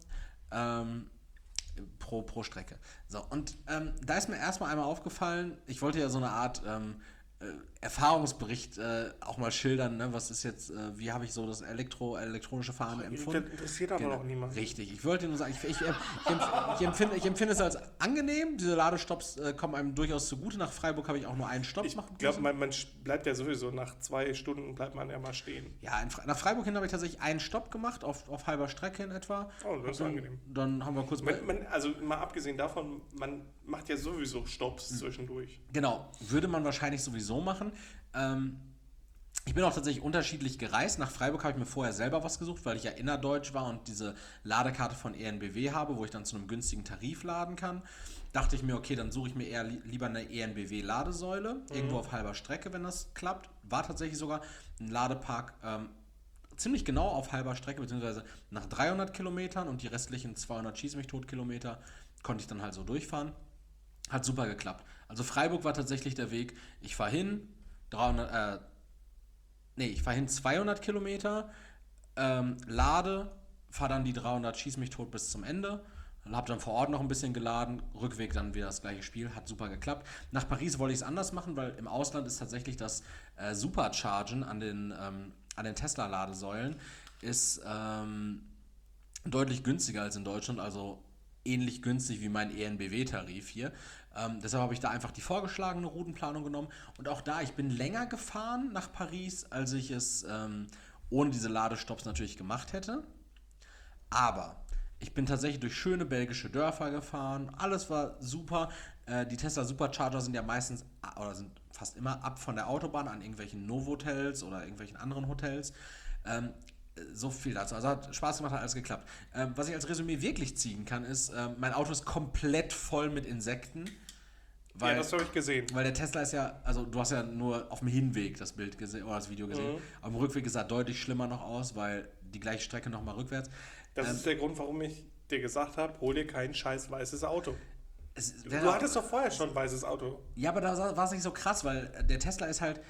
pro Strecke. So, und da ist mir erstmal einmal aufgefallen, ich wollte ja so eine Art Erfahrungsbericht auch mal schildern, ne? Was ist jetzt, wie habe ich so das elektronische Fahren empfunden? Das interessiert aber noch niemand. Richtig, ich wollte nur sagen, ich empfinde es als angenehm, diese Ladestops kommen einem durchaus zugute. Nach Freiburg habe ich auch nur einen Stopp machen Ich glaube, man bleibt ja sowieso, nach 2 Stunden bleibt man ja mal stehen. Ja, nach Freiburg hin habe ich tatsächlich einen Stopp gemacht, auf halber Strecke in etwa. Oh, das ist angenehm. Dann haben wir kurz Also mal abgesehen davon, man macht ja sowieso Stops zwischendurch. Genau, würde man wahrscheinlich sowieso machen. Ich bin auch tatsächlich unterschiedlich gereist. Nach Freiburg habe ich mir vorher selber was gesucht, weil ich ja innerdeutsch war und diese Ladekarte von EnBW habe, wo ich dann zu einem günstigen Tarif laden kann. Dachte ich mir, okay, dann suche ich mir eher lieber eine EnBW-Ladesäule, irgendwo auf halber Strecke, wenn das klappt. War tatsächlich sogar ein Ladepark ziemlich genau auf halber Strecke, beziehungsweise nach 300 Kilometern und die restlichen 200 Schieß-mich-tot-Kilometer konnte ich dann halt so durchfahren. Hat super geklappt. Also Freiburg war tatsächlich der Weg. Ich fahre hin, 200 Kilometer, lade, fahre dann die 300, schieß mich tot bis zum Ende, habe dann vor Ort noch ein bisschen geladen, Rückweg dann wieder das gleiche Spiel, hat super geklappt. Nach Paris wollte ich es anders machen, weil im Ausland ist tatsächlich das Superchargen an den Tesla-Ladesäulen ist deutlich günstiger als in Deutschland, also ähnlich günstig wie mein EnBW-Tarif hier. Deshalb habe ich da einfach die vorgeschlagene Routenplanung genommen. Und auch da, ich bin länger gefahren nach Paris, als ich es ohne diese Ladestops natürlich gemacht hätte. Aber ich bin tatsächlich durch schöne belgische Dörfer gefahren. Alles war super. Die Tesla Supercharger sind ja meistens oder sind fast immer ab von der Autobahn an irgendwelchen Novotels oder irgendwelchen anderen Hotels. So viel dazu. Also hat Spaß gemacht, hat alles geklappt. Was ich als Resümee wirklich ziehen kann, ist, mein Auto ist komplett voll mit Insekten. Ja, das habe ich gesehen. Weil der Tesla ist ja, also du hast ja nur auf dem Hinweg das Bild gesehen oder das Video gesehen. Am Rückweg sah deutlich schlimmer noch aus, weil die gleiche Strecke nochmal rückwärts. Das ist der Grund, warum ich dir gesagt habe, hol dir kein scheiß weißes Auto. Du hattest doch vorher schon ein weißes Auto. Ja, aber da war es nicht so krass, weil der Tesla ist halt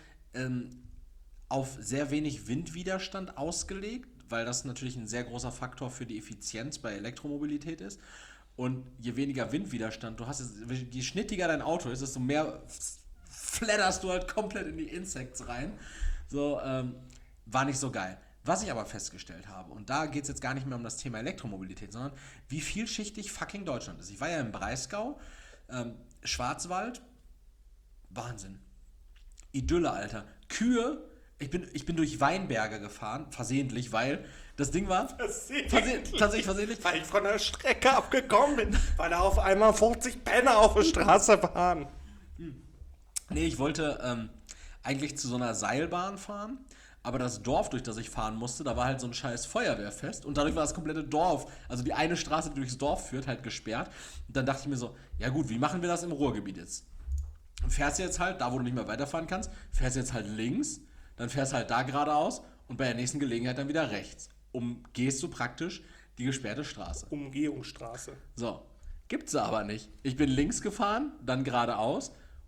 auf sehr wenig Windwiderstand ausgelegt, weil das natürlich ein sehr großer Faktor für die Effizienz bei Elektromobilität ist. Und je weniger Windwiderstand du hast, je schnittiger dein Auto ist, desto mehr fledderst du halt komplett in die Insects rein. So, war nicht so geil. Was ich aber festgestellt habe, und da geht es jetzt gar nicht mehr um das Thema Elektromobilität, sondern wie vielschichtig fucking Deutschland ist. Ich war ja im Breisgau, Schwarzwald, Wahnsinn. Idylle, Alter. Kühe, ich bin durch Weinberge gefahren, versehentlich, weil das Ding war... Tatsächlich versehentlich. Weil ich von der Strecke abgekommen bin, weil da auf einmal 40 Penner auf der Straße waren. Nee, ich wollte eigentlich zu so einer Seilbahn fahren, aber das Dorf, durch das ich fahren musste, da war halt so ein scheiß Feuerwehrfest und dadurch war das komplette Dorf, also die eine Straße, die durchs Dorf führt, halt gesperrt. Und dann dachte ich mir so, ja gut, wie machen wir das im Ruhrgebiet jetzt? Fährst du jetzt halt, da wo du nicht mehr weiterfahren kannst, fährst du jetzt halt links, dann fährst du halt da geradeaus und bei der nächsten Gelegenheit dann wieder rechts. Umgehst du praktisch die gesperrte Straße. Umgehungsstraße. So, gibt's aber nicht. Ich bin links gefahren, dann geradeaus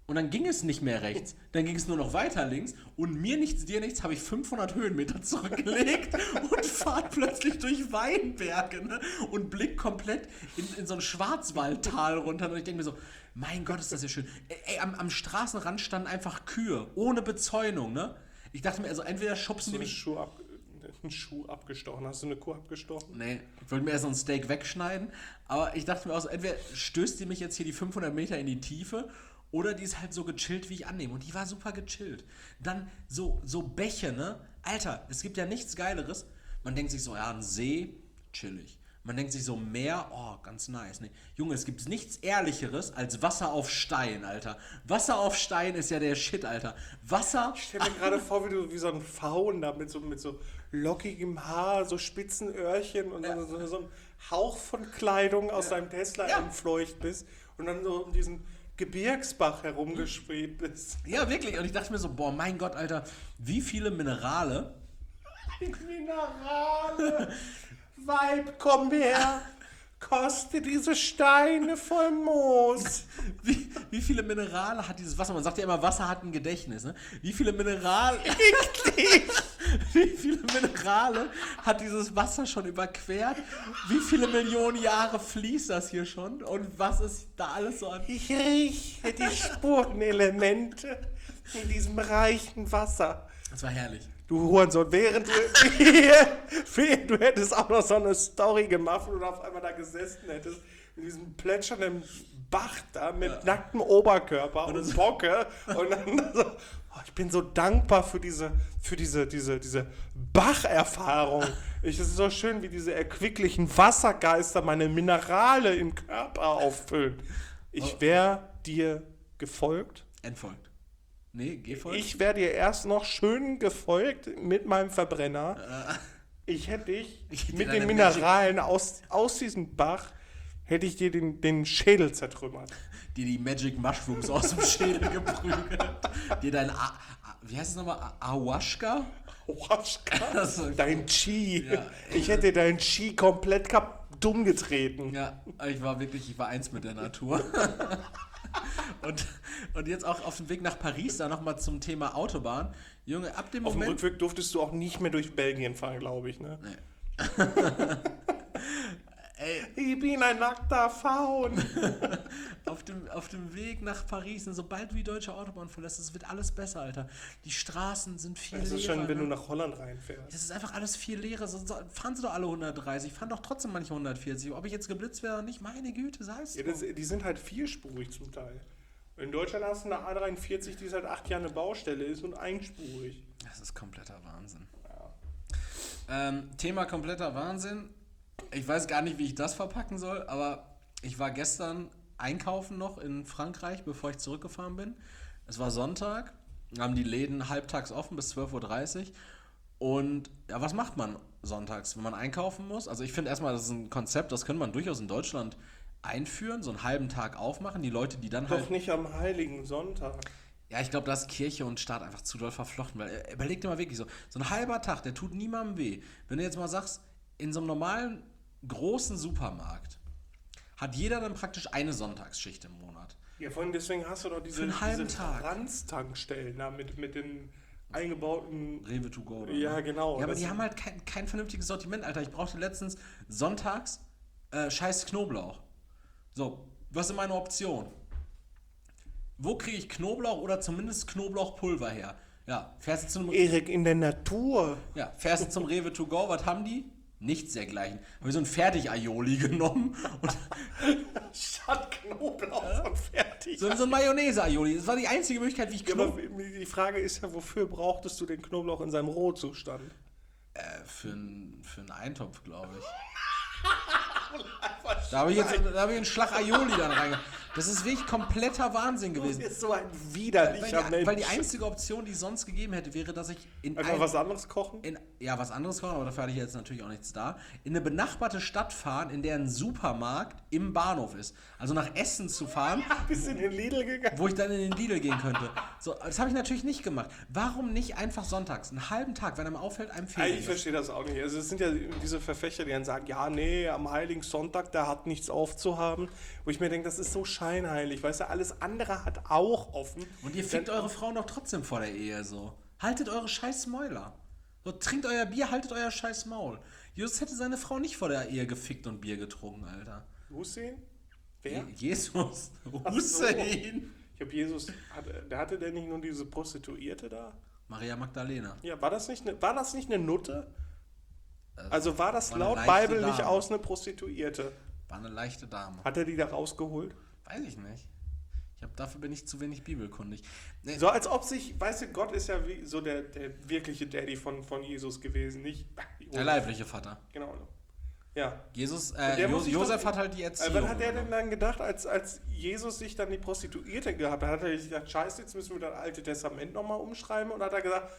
Und dann ging es nicht mehr rechts, dann ging es nur noch weiter links und mir nichts, dir nichts, habe ich 500 Höhenmeter zurückgelegt und fahre plötzlich durch Weinberge, ne? Und blick komplett in so ein Schwarzwaldtal runter und ich denke mir so, mein Gott, ist das ja schön. Ey, am Straßenrand standen einfach Kühe, ohne Bezäunung, ne? Ich dachte mir, also entweder schubsen die mich... Einen Schuh abgestochen. Hast du eine Kuh abgestochen? Nee, ich wollte mir erst so ein Steak wegschneiden, aber ich dachte mir auch so, entweder stößt die mich jetzt hier die 500 Meter in die Tiefe oder die ist halt so gechillt, wie ich annehme. Und die war super gechillt. Dann so Bäche, ne? Alter, es gibt ja nichts Geileres. Man denkt sich so, ja, ein See, chillig. Man denkt sich so, Meer, oh, ganz nice. Nee. Junge, es gibt nichts Ehrlicheres als Wasser auf Stein, Alter. Wasser auf Stein ist ja der Shit, Alter. Wasser... Ich stelle mir gerade vor, wie du wie so ein Faun da mit so lockigem Haar, so spitzen Öhrchen und so ein Hauch von Kleidung aus deinem Tesla entfleucht bist und dann so um diesen Gebirgsbach herumgeschwebt bist. Ja, wirklich. Und ich dachte mir so, boah, mein Gott, Alter, wie viele Minerale... Weib, komm her! Koste diese Steine voll Moos! Wie viele Minerale hat dieses Wasser? Man sagt ja immer, Wasser hat ein Gedächtnis, ne? Wie viele Minerale... Wie viele Minerale hat dieses Wasser schon überquert? Wie viele Millionen Jahre fließt das hier schon? Und was ist da alles so an... Ich rieche die Spurenelemente in diesem reichen Wasser. Das war herrlich. Du Hurensohn, während du hättest auch noch so eine Story gemacht und auf einmal da gesessen hättest, in diesem plätschernden Bach da mit nacktem Oberkörper und Bocke und dann so, oh, ich bin so dankbar für diese Bacherfahrung. Es ist so schön, wie diese erquicklichen Wassergeister meine Minerale im Körper auffüllen. Ich wäre dir gefolgt. Entfolgt. Nee, gefolgt? Ich wäre dir erst noch schön gefolgt mit meinem Verbrenner. Ich hätte dich mit den Mineralen aus diesem Bach, hätte ich dir den Schädel zertrümmert. Dir die Magic Mushrooms aus dem Schädel geprügelt. Dir dein, wie heißt es nochmal, Ayahuasca? Ayahuasca? Dein Chi. Ja. Ich hätte dir dein Chi komplett dumm getreten. Ja, ich war eins mit der Natur. Und jetzt auch auf dem Weg nach Paris, da nochmal zum Thema Autobahn. Junge, ab dem Moment... Auf dem Rückweg durftest du auch nicht mehr durch Belgien fahren, glaube ich, ne? Nee. Ey. Ich bin ein nackter Faun. auf dem Weg nach Paris, und sobald du die deutsche Autobahn verlässt, es wird alles besser, Alter. Die Straßen sind viel leerer. Das ist schon, wenn du nach Holland reinfährst. Das ist einfach alles viel leerer. Fahren sie doch alle 130, fahren doch trotzdem manche 140. Ob ich jetzt geblitzt wäre oder nicht, meine Güte, sei es. Ja, die sind halt vierspurig zum Teil. In Deutschland hast du eine A43, die seit 8 Jahren eine Baustelle ist und einspurig. Das ist kompletter Wahnsinn. Ja. Thema kompletter Wahnsinn. Ich weiß gar nicht, wie ich das verpacken soll, aber ich war gestern einkaufen noch in Frankreich, bevor ich zurückgefahren bin. Es war Sonntag, haben die Läden halbtags offen bis 12.30 Uhr. Und ja, was macht man sonntags, wenn man einkaufen muss? Also ich finde erstmal, das ist ein Konzept, das könnte man durchaus in Deutschland einführen, so einen halben Tag aufmachen. Die Leute, die dann Doch halt... nicht am Heiligen Sonntag. Ja, ich glaube, da ist Kirche und Staat einfach zu doll verflochten. Weil, überleg dir mal wirklich so ein halber Tag, der tut niemandem weh. Wenn du jetzt mal sagst, in so einem normalen, großen Supermarkt hat jeder dann praktisch eine Sonntagsschicht im Monat. Ja, vor allem deswegen hast du doch diese Ranztankstellen da mit den eingebauten... Rewe to go. Oder? Ja, genau. Ja, aber die haben halt kein vernünftiges Sortiment, Alter. Ich brauchte letztens sonntags scheiß Knoblauch. So, was ist meine Option? Wo kriege ich Knoblauch oder zumindest Knoblauchpulver her? Ja, fährst du zum... Erik, in der Natur. Ja, fährst du zum Rewe to go, was haben die? Nichts dergleichen. Habe ich so ein Fertig-Aioli genommen und statt Knoblauch und fertig. So ein Mayonnaise-Aioli. Das war die einzige Möglichkeit, wie ich Knoblauch... Ja, aber die Frage ist ja, wofür brauchtest du den Knoblauch in seinem Rohzustand? Für einen Eintopf, glaube ich. Da habe ich einen Schlag Aioli dann reingemacht. Das ist wirklich kompletter Wahnsinn gewesen. Du bist so ein widerlicher Mensch. Weil die einzige Option, die es sonst gegeben hätte, wäre, dass ich was anderes kochen? Was anderes kochen, aber dafür hatte ich jetzt natürlich auch nichts da. In eine benachbarte Stadt fahren, in der ein Supermarkt im Bahnhof ist. Also nach Essen zu fahren. Bist du in den Lidl gegangen? Wo ich dann in den Lidl gehen könnte. So, das habe ich natürlich nicht gemacht. Warum nicht einfach sonntags, einen halben Tag, wenn einem auffällt, einem fehlt? Ich verstehe das auch nicht. Also es sind ja diese Verfechter, die dann sagen, ja, nee, am Heiligen Sonntag, da hat nichts aufzuhaben. Wo ich mir denke, das ist so scheiße. scheinheilig, weißt du, alles andere hat auch offen. Und ihr fickt eure Frauen doch trotzdem vor der Ehe so. Haltet eure scheiß Mäuler. So, trinkt euer Bier, haltet euer scheiß Maul. Jesus hätte seine Frau nicht vor der Ehe gefickt und Bier getrunken, Alter. Hussein? Wer? Jesus. Ach so. Hussein. Ich habe Jesus, hatte der nicht nur diese Prostituierte da? Maria Magdalena. Ja, war das nicht eine Nutte? Also war das war eine laut leichte Bibel nicht Dame. aus eine Prostituierte? War eine leichte Dame. Hat er die da rausgeholt? Weiß ich nicht. Dafür bin ich zu wenig bibelkundig. Nee, So als ob sich, weißt du, Gott ist ja wie so der wirkliche Daddy von Jesus gewesen, nicht? der leibliche Vater. Genau. Ja. Jesus, der muss sich Josef doch- hat halt die Erziehung. Was hat er denn übernommen. dann gedacht, als Jesus sich dann die Prostituierte gehabt hat? Hat er gesagt, scheiße, jetzt müssen wir das Alte Testament nochmal umschreiben? Oder hat er gesagt,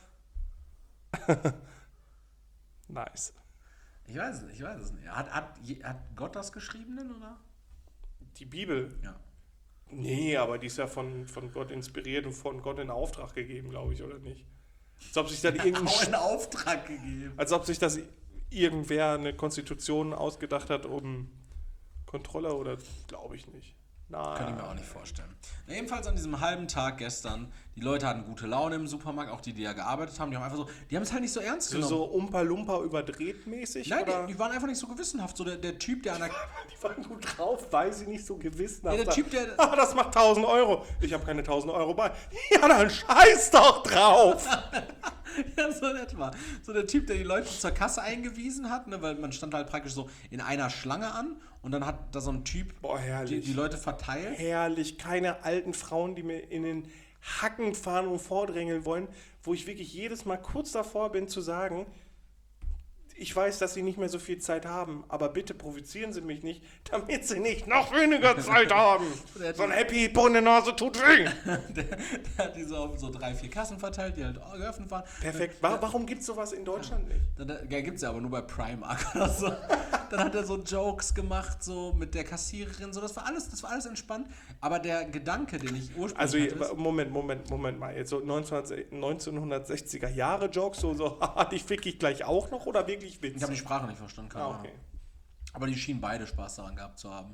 nice. Ich weiß es nicht. Hat Gott das geschrieben denn, oder? Die Bibel? Ja. Nee, aber die ist ja von Gott inspiriert und von Gott in Auftrag gegeben, glaube ich, oder nicht? Als ob sich dann Auch in Auftrag gegeben. als ob sich das irgendwer eine Konstitution ausgedacht hat, um Kontrolle, oder glaube ich nicht. Nein. Kann ich mir auch nicht vorstellen. Na, ebenfalls an diesem halben Tag gestern, die Leute hatten gute Laune im Supermarkt, auch die da gearbeitet haben, die haben einfach so, die haben es halt nicht so ernst So, genommen. so Umpa-Lumpa überdreht mäßig? Nein, oder? die waren einfach nicht so gewissenhaft. So der Typ, der an der... Die waren gut drauf, weil sie nicht so gewissenhaft Ja, der Typ, der- Ah, das macht 1.000 Euro. Ich habe keine 1.000 Euro bei. Ja, dann scheiß doch drauf. Ja, so in etwa. So der Typ, der die Leute zur Kasse eingewiesen hat, ne, weil man stand halt praktisch so in einer Schlange an und dann hat da so ein Typ Boah, herrlich. die Leute verteilt. Herrlich. Keine alten Frauen, die mir in den Hacken fahren und vordrängeln wollen, wo ich wirklich jedes Mal kurz davor bin zu sagen, ich weiß, dass sie nicht mehr so viel Zeit haben, aber bitte provozieren Sie mich nicht, damit sie nicht noch weniger Zeit haben. So ein Happy Hippo in der Nase tut weh. Der hat die so auf so 3, 4 Kassen verteilt, die halt geöffnet waren. Perfekt. Warum gibt es sowas in Deutschland nicht? Ja, gibt's ja aber nur bei Primark oder so. Dann hat er so Jokes gemacht, so mit der Kassiererin, so. Das war alles entspannt. Aber der Gedanke, den ich ursprünglich Also, hatte, ist, Moment mal. Jetzt so 1960er Jahre Jokes, so, haha, die fick ich gleich auch noch oder wirklich Witz? ich habe die Sprache nicht verstanden, keine Ahnung. Okay. Aber die schienen beide Spaß daran gehabt zu haben.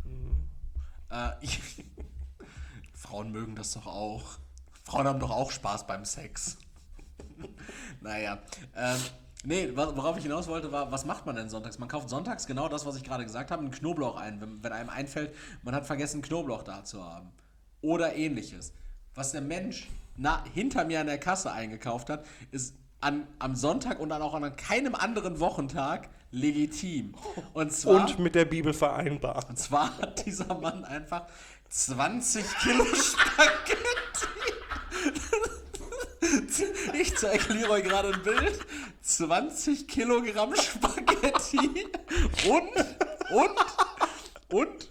Frauen mögen das doch auch. Frauen haben doch auch Spaß beim Sex. Naja. Nee, worauf ich hinaus wollte, war, was macht man denn sonntags? Man kauft sonntags genau das, was ich gerade gesagt habe, einen Knoblauch ein, wenn einem einfällt, man hat vergessen, Knoblauch da zu haben. Oder ähnliches. Was der Mensch hinter mir an der Kasse eingekauft hat, ist am Sonntag und dann auch an keinem anderen Wochentag legitim. Und mit der Bibel vereinbar. zwar hat dieser Mann einfach 20 Kilo Spaghetti. Ich erkläre euch gerade ein Bild. 20 Kilogramm Spaghetti und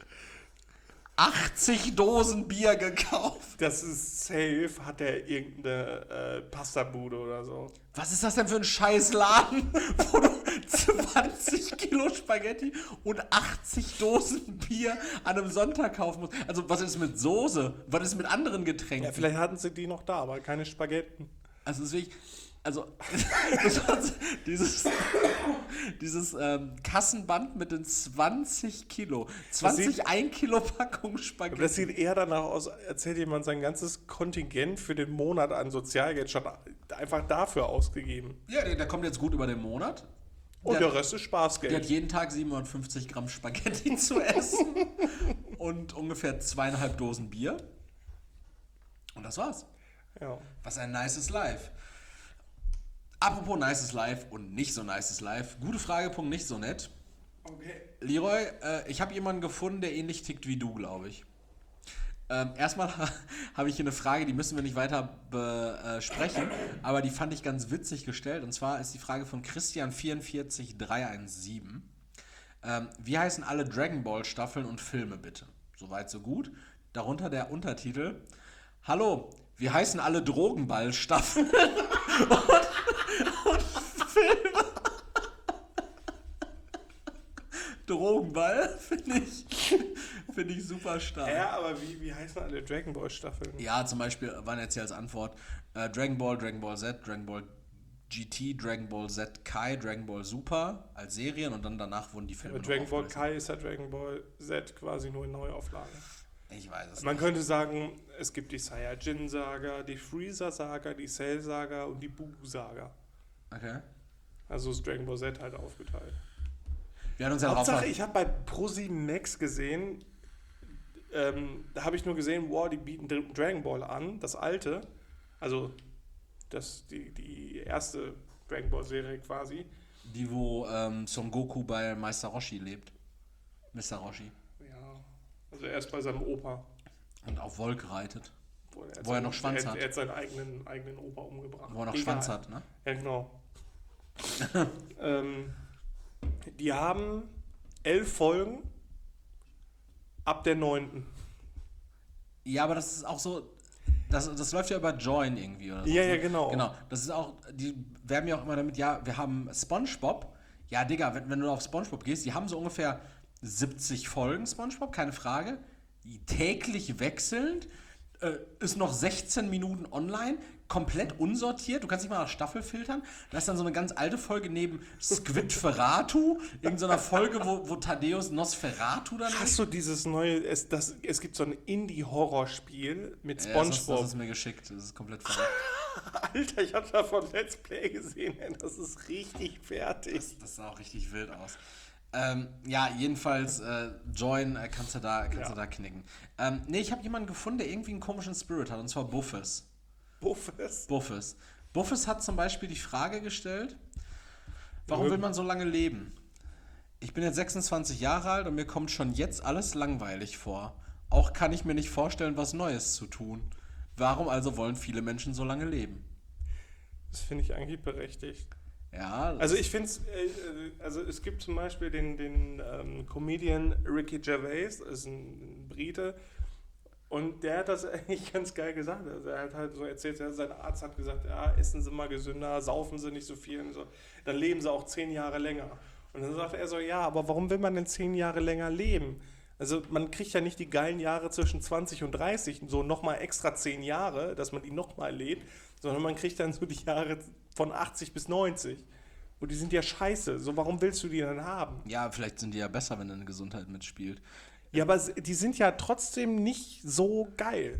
80 Dosen Bier gekauft. Das ist safe, hat er irgendeine Pastabude oder so. Was ist das denn für ein Scheißladen, wo du 20 Kilo Spaghetti und 80 Dosen Bier an einem Sonntag kaufen musst? Also was ist mit Soße? Was ist mit anderen Getränken? Ja, vielleicht hatten sie die noch da, aber keine Spaghetti. Also deswegen, das war dieses Kassenband mit den 20 Kilo. 20 1 Kilo Packung Spaghetti. Das sieht eher danach aus, als hätte jemand sein ganzes Kontingent für den Monat an Sozialgeld schon einfach dafür ausgegeben. Ja, der kommt jetzt gut über den Monat. Und der Rest ist Der hat Spaßgeld. jeden Tag 750 Gramm Spaghetti zu essen und ungefähr 2,5 Dosen Bier. Und das war's. Ja. Was ein nices Life. Apropos nices Life und nicht so nices Life. Gute Frage, Punkt, nicht so nett. Okay. Leroy, ich habe jemanden gefunden, der ähnlich tickt wie du, glaube ich. Erstmal habe ich hier eine Frage, die müssen wir nicht weiter besprechen, aber die fand ich ganz witzig gestellt. Und zwar ist die Frage von Christian44317. Wie heißen alle Dragon Ball Staffeln und Filme bitte? Soweit, so gut. Darunter der Untertitel. Hallo, wie heißen alle Drogenball-Staffeln und Filme? Drogenball finde ich super stark. Ja, aber wie heißen alle Dragon Ball Staffeln? Ja, zum Beispiel waren jetzt hier als Antwort Dragon Ball Z, Dragon Ball GT, Dragon Ball Z Kai, Dragon Ball Super als Serien und dann danach wurden die Filme Aber noch Dragon Ball aufgelöst. Kai ist ja Dragon Ball Z quasi nur in Neuauflage. Ich weiß es Man nicht. könnte sagen, es gibt die Saiyajin-Saga, die Freezer-Saga, die Cell-Saga und die Buu-Saga. Okay. Also ist Dragon Ball Z halt aufgeteilt. Wir hatten uns ja Hauptsache, ich habe bei ProSieben Max gesehen, da habe ich nur gesehen, wow, die bieten Dragon Ball an, das alte, also die erste Dragon Ball Serie quasi. die, wo Son Goku bei Meister Roshi lebt. Mr. Roshi. Ja, also erst bei seinem Opa. Und auf Wolk reitet. Wo er noch Schwanz hat. Er hat seinen eigenen Opa umgebracht. Wo er noch Egal. Schwanz hat, ne? Ja, genau. Die haben 11 Folgen ab der 9. Ja, aber das ist auch so. Das läuft ja über Join irgendwie oder so. Ja, ja, genau. Genau. Das ist auch, die werben ja auch immer damit, ja, wir haben SpongeBob. Ja, Digga, wenn du auf SpongeBob gehst, die haben so ungefähr 70 Folgen SpongeBob, keine Frage. Die täglich wechselnd, ist noch 16 Minuten online, komplett unsortiert. Du kannst nicht mal nach Staffel filtern. Da ist dann so eine ganz alte Folge neben Squidferatu, irgendeiner Folge, wo Thaddeus Nosferatu dann Hast du dieses neue, es gibt so ein Indie-Horrorspiel mit Ja, das SpongeBob. ist mir geschickt. Das ist komplett verrückt. Alter, ich habe davon Let's Play gesehen, ey, das ist richtig fertig. Das sah auch richtig wild aus. Ja, jedenfalls, Join kannst du da knicken. Nee, ich habe jemanden gefunden, der irgendwie einen komischen Spirit hat, und zwar Buffes. Buffes. Buffes hat zum Beispiel die Frage gestellt, warum will man so lange leben? Ich bin jetzt 26 Jahre alt und mir kommt schon jetzt alles langweilig vor. Auch kann ich mir nicht vorstellen, was Neues zu tun. Warum also wollen viele Menschen so lange leben? Das finde ich eigentlich berechtigt. Ja, Also ich finde es, es gibt zum Beispiel den Comedian Ricky Gervais, das ist ein Brite, und der hat das eigentlich ganz geil gesagt. Also er hat halt so erzählt, sein Arzt hat gesagt, ja, essen Sie mal gesünder, saufen Sie nicht so viel und so, dann leben Sie auch 10 Jahre länger. Und dann sagte er so, ja, aber warum will man denn 10 Jahre länger leben? Also man kriegt ja nicht die geilen Jahre zwischen 20 und 30, so nochmal extra 10 Jahre, dass man die nochmal lebt, sondern man kriegt dann so die Jahre von 80 bis 90. Und die sind ja scheiße. So, warum willst du die dann haben? ja, vielleicht sind die ja besser, wenn deine Gesundheit mitspielt. Ja, aber die sind ja trotzdem nicht so geil.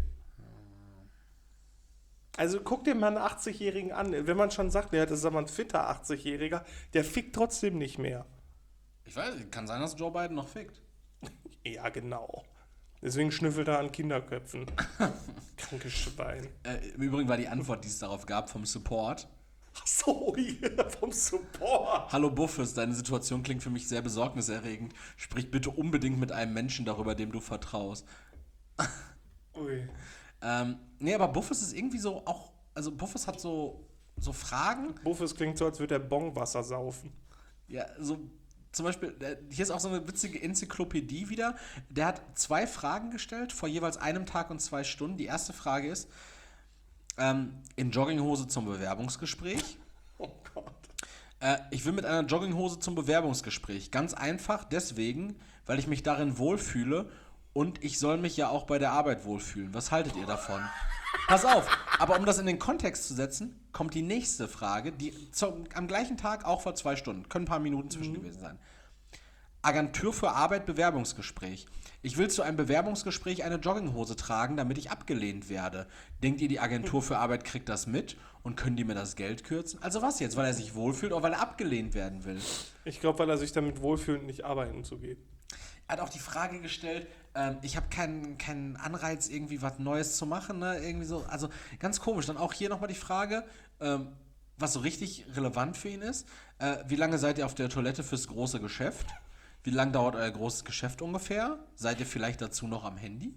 Also guck dir mal einen 80-Jährigen an. Wenn man schon sagt, ja, das ist aber ein fitter 80-Jähriger, der fickt trotzdem nicht mehr. Ich weiß, kann sein, dass Joe Biden noch fickt. Ja, genau. Deswegen schnüffelt er an Kinderköpfen. Krankes Schwein. Im Übrigen war die Antwort, die es darauf gab, vom Support. Ach so, hier vom Support. Hallo Buffes, deine Situation klingt für mich sehr besorgniserregend. Sprich bitte unbedingt mit einem Menschen darüber, dem du vertraust. Ui. Nee, aber Buffes ist irgendwie so auch, also Buffes hat so Fragen. Buffes klingt so, als würde er Bongwasser saufen. Ja, so zum Beispiel, hier ist auch so eine witzige Enzyklopädie wieder. Der hat 2 Fragen gestellt vor jeweils einem Tag und 2 Stunden. Die erste Frage ist, in Jogginghose zum Bewerbungsgespräch. Oh Gott. Ich will mit einer Jogginghose zum Bewerbungsgespräch. Ganz einfach deswegen, weil ich mich darin wohlfühle und ich soll mich ja auch bei der Arbeit wohlfühlen. Was haltet ihr davon? Pass auf, aber um das in den Kontext zu setzen, kommt die nächste Frage, die am gleichen Tag auch vor 2 Stunden, können ein paar Minuten zwischen gewesen sein. Agentur für Arbeit, Bewerbungsgespräch. Ich will zu einem Bewerbungsgespräch eine Jogginghose tragen, damit ich abgelehnt werde. Denkt ihr, die Agentur für Arbeit kriegt das mit und können die mir das Geld kürzen? Also was jetzt, weil er sich wohlfühlt oder weil er abgelehnt werden will? Ich glaube, weil er sich damit wohlfühlt, nicht arbeiten zu gehen. Er hat auch die Frage gestellt, ich habe keinen Anreiz, irgendwie was Neues zu machen, ne? Irgendwie so, also ganz komisch. Dann auch hier nochmal die Frage, was so richtig relevant für ihn ist. Wie lange seid ihr auf der Toilette fürs große Geschäft? Wie lange dauert euer großes Geschäft ungefähr? Seid ihr vielleicht dazu noch am Handy?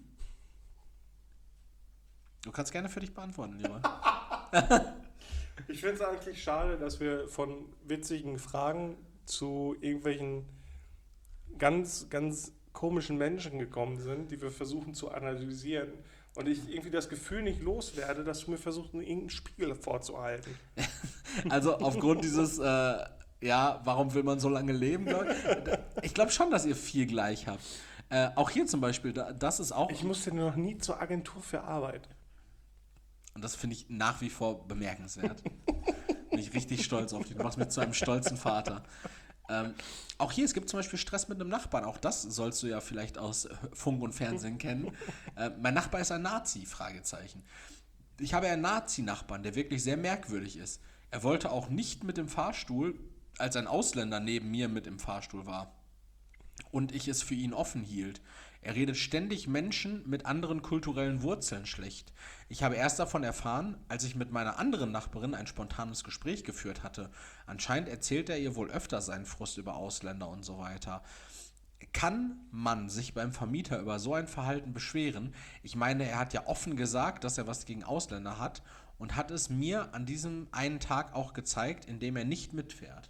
Du kannst gerne für dich beantworten, lieber. Ich finde es eigentlich schade, dass wir von witzigen Fragen zu irgendwelchen ganz, ganz komischen Menschen gekommen sind, die wir versuchen zu analysieren. Und ich irgendwie das Gefühl nicht loswerde, dass du mir versuchst, irgendeinen Spiegel vorzuhalten. Also aufgrund dieses, warum will man so lange leben? Ich glaube schon, dass ihr viel gleich habt. Auch hier zum Beispiel, das ist auch... Ich musste noch nie zur Agentur für Arbeit. Und das finde ich nach wie vor bemerkenswert. Bin ich richtig stolz auf dich. Du machst mich zu einem stolzen Vater. Auch hier, es gibt zum Beispiel Stress mit einem Nachbarn. Auch das sollst du ja vielleicht aus Funk und Fernsehen kennen. Mein Nachbar ist ein Nazi, Fragezeichen. Ich habe einen Nazi-Nachbarn, der wirklich sehr merkwürdig ist. Er wollte auch nicht mit dem Fahrstuhl, als ein Ausländer neben mir mit im Fahrstuhl war und ich es für ihn offen hielt. Er redet ständig Menschen mit anderen kulturellen Wurzeln schlecht. Ich habe erst davon erfahren, als ich mit meiner anderen Nachbarin ein spontanes Gespräch geführt hatte. Anscheinend erzählt er ihr wohl öfter seinen Frust über Ausländer und so weiter. Kann man sich beim Vermieter über so ein Verhalten beschweren? Ich meine, er hat ja offen gesagt, dass er was gegen Ausländer hat und hat es mir an diesem einen Tag auch gezeigt, indem er nicht mitfährt.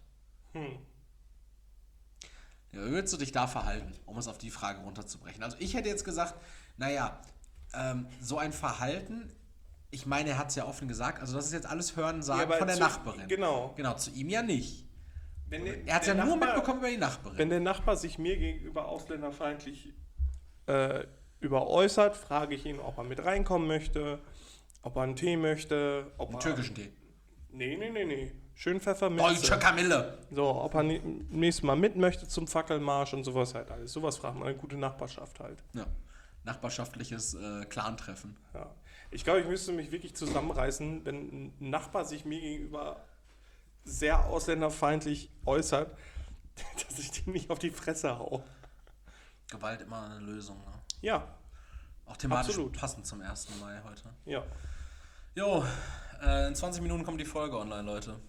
Ja, wie würdest du dich da verhalten, um es auf die Frage runterzubrechen? Also ich hätte jetzt gesagt, naja, so ein Verhalten, ich meine, er hat es ja offen gesagt, also das ist jetzt alles Hörensagen von der Nachbarin. Genau. Genau, zu ihm ja nicht. Er hat es der ja nur Nachbar- mitbekommen über die Nachbarin. Wenn der Nachbar sich mir gegenüber ausländerfeindlich überäußert, frage ich ihn, ob er mit reinkommen möchte, ob er einen Tee möchte. Einen türkischen Tee. Nee. Schön Pfefferminze. Deutsche Kamille. So, ob er nächstes Mal mit möchte zum Fackelmarsch und sowas halt alles. Sowas fragt man, eine gute Nachbarschaft halt. Ja, nachbarschaftliches Clan-Treffen. Ja. Ich glaube, ich müsste mich wirklich zusammenreißen, wenn ein Nachbar sich mir gegenüber sehr ausländerfeindlich äußert, dass ich dem nicht auf die Fresse hau. Gewalt immer eine Lösung. Ne? Ja, Auch thematisch Absolut. passend zum 1. Mai heute. ja. Jo, in 20 Minuten kommt die Folge online, Leute.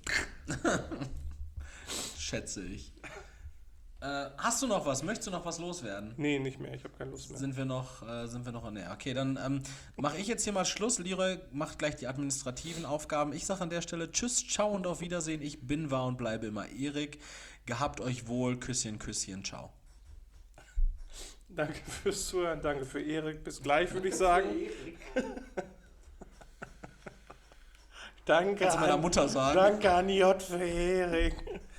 Schätze ich. Hast du noch was? Möchtest du noch was loswerden? Nee, nicht mehr. Ich habe keine Lust mehr. Sind wir noch an der? Okay, dann mache ich jetzt hier mal Schluss. Leroy macht gleich die administrativen Aufgaben. Ich sage an der Stelle Tschüss, ciao und auf Wiedersehen. Ich bin, war und bleibe immer Erik. Gehabt euch wohl. Küsschen, Küsschen, ciao. Danke fürs Zuhören. Danke für Erik. Bis gleich, würde ich sagen. Danke Kannst du meiner Mutter sagen? Danke an J für Erik.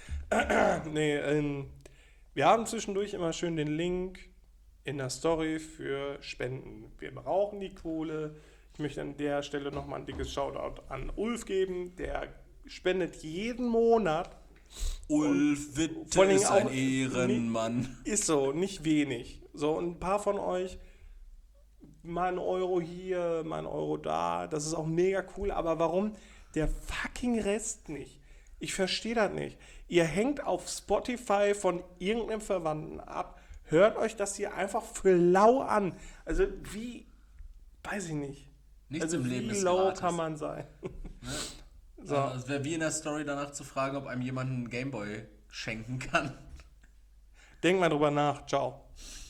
Wir haben zwischendurch immer schön den Link in der Story für Spenden. Wir brauchen die Kohle. Ich möchte an der Stelle nochmal ein dickes Shoutout an Ulf geben. Der spendet jeden Monat. Ulf Witte vor allen Dingen ist ein auch Ehrenmann. Ist so, nicht wenig. So, und ein paar von euch, mal ein Euro hier, mal ein Euro da. Das ist auch mega cool. Aber warum der fucking Rest nicht? Ich verstehe das nicht. Ihr hängt auf Spotify von irgendeinem Verwandten ab. Hört euch das hier einfach für lau an. Also wie, weiß ich nicht. Nichts Also im Leben wie ist low gratis. kann man sein? Ne? So. Es wäre wie in der Story danach zu fragen, ob einem jemand einen Gameboy schenken kann. Denk mal drüber nach. Ciao.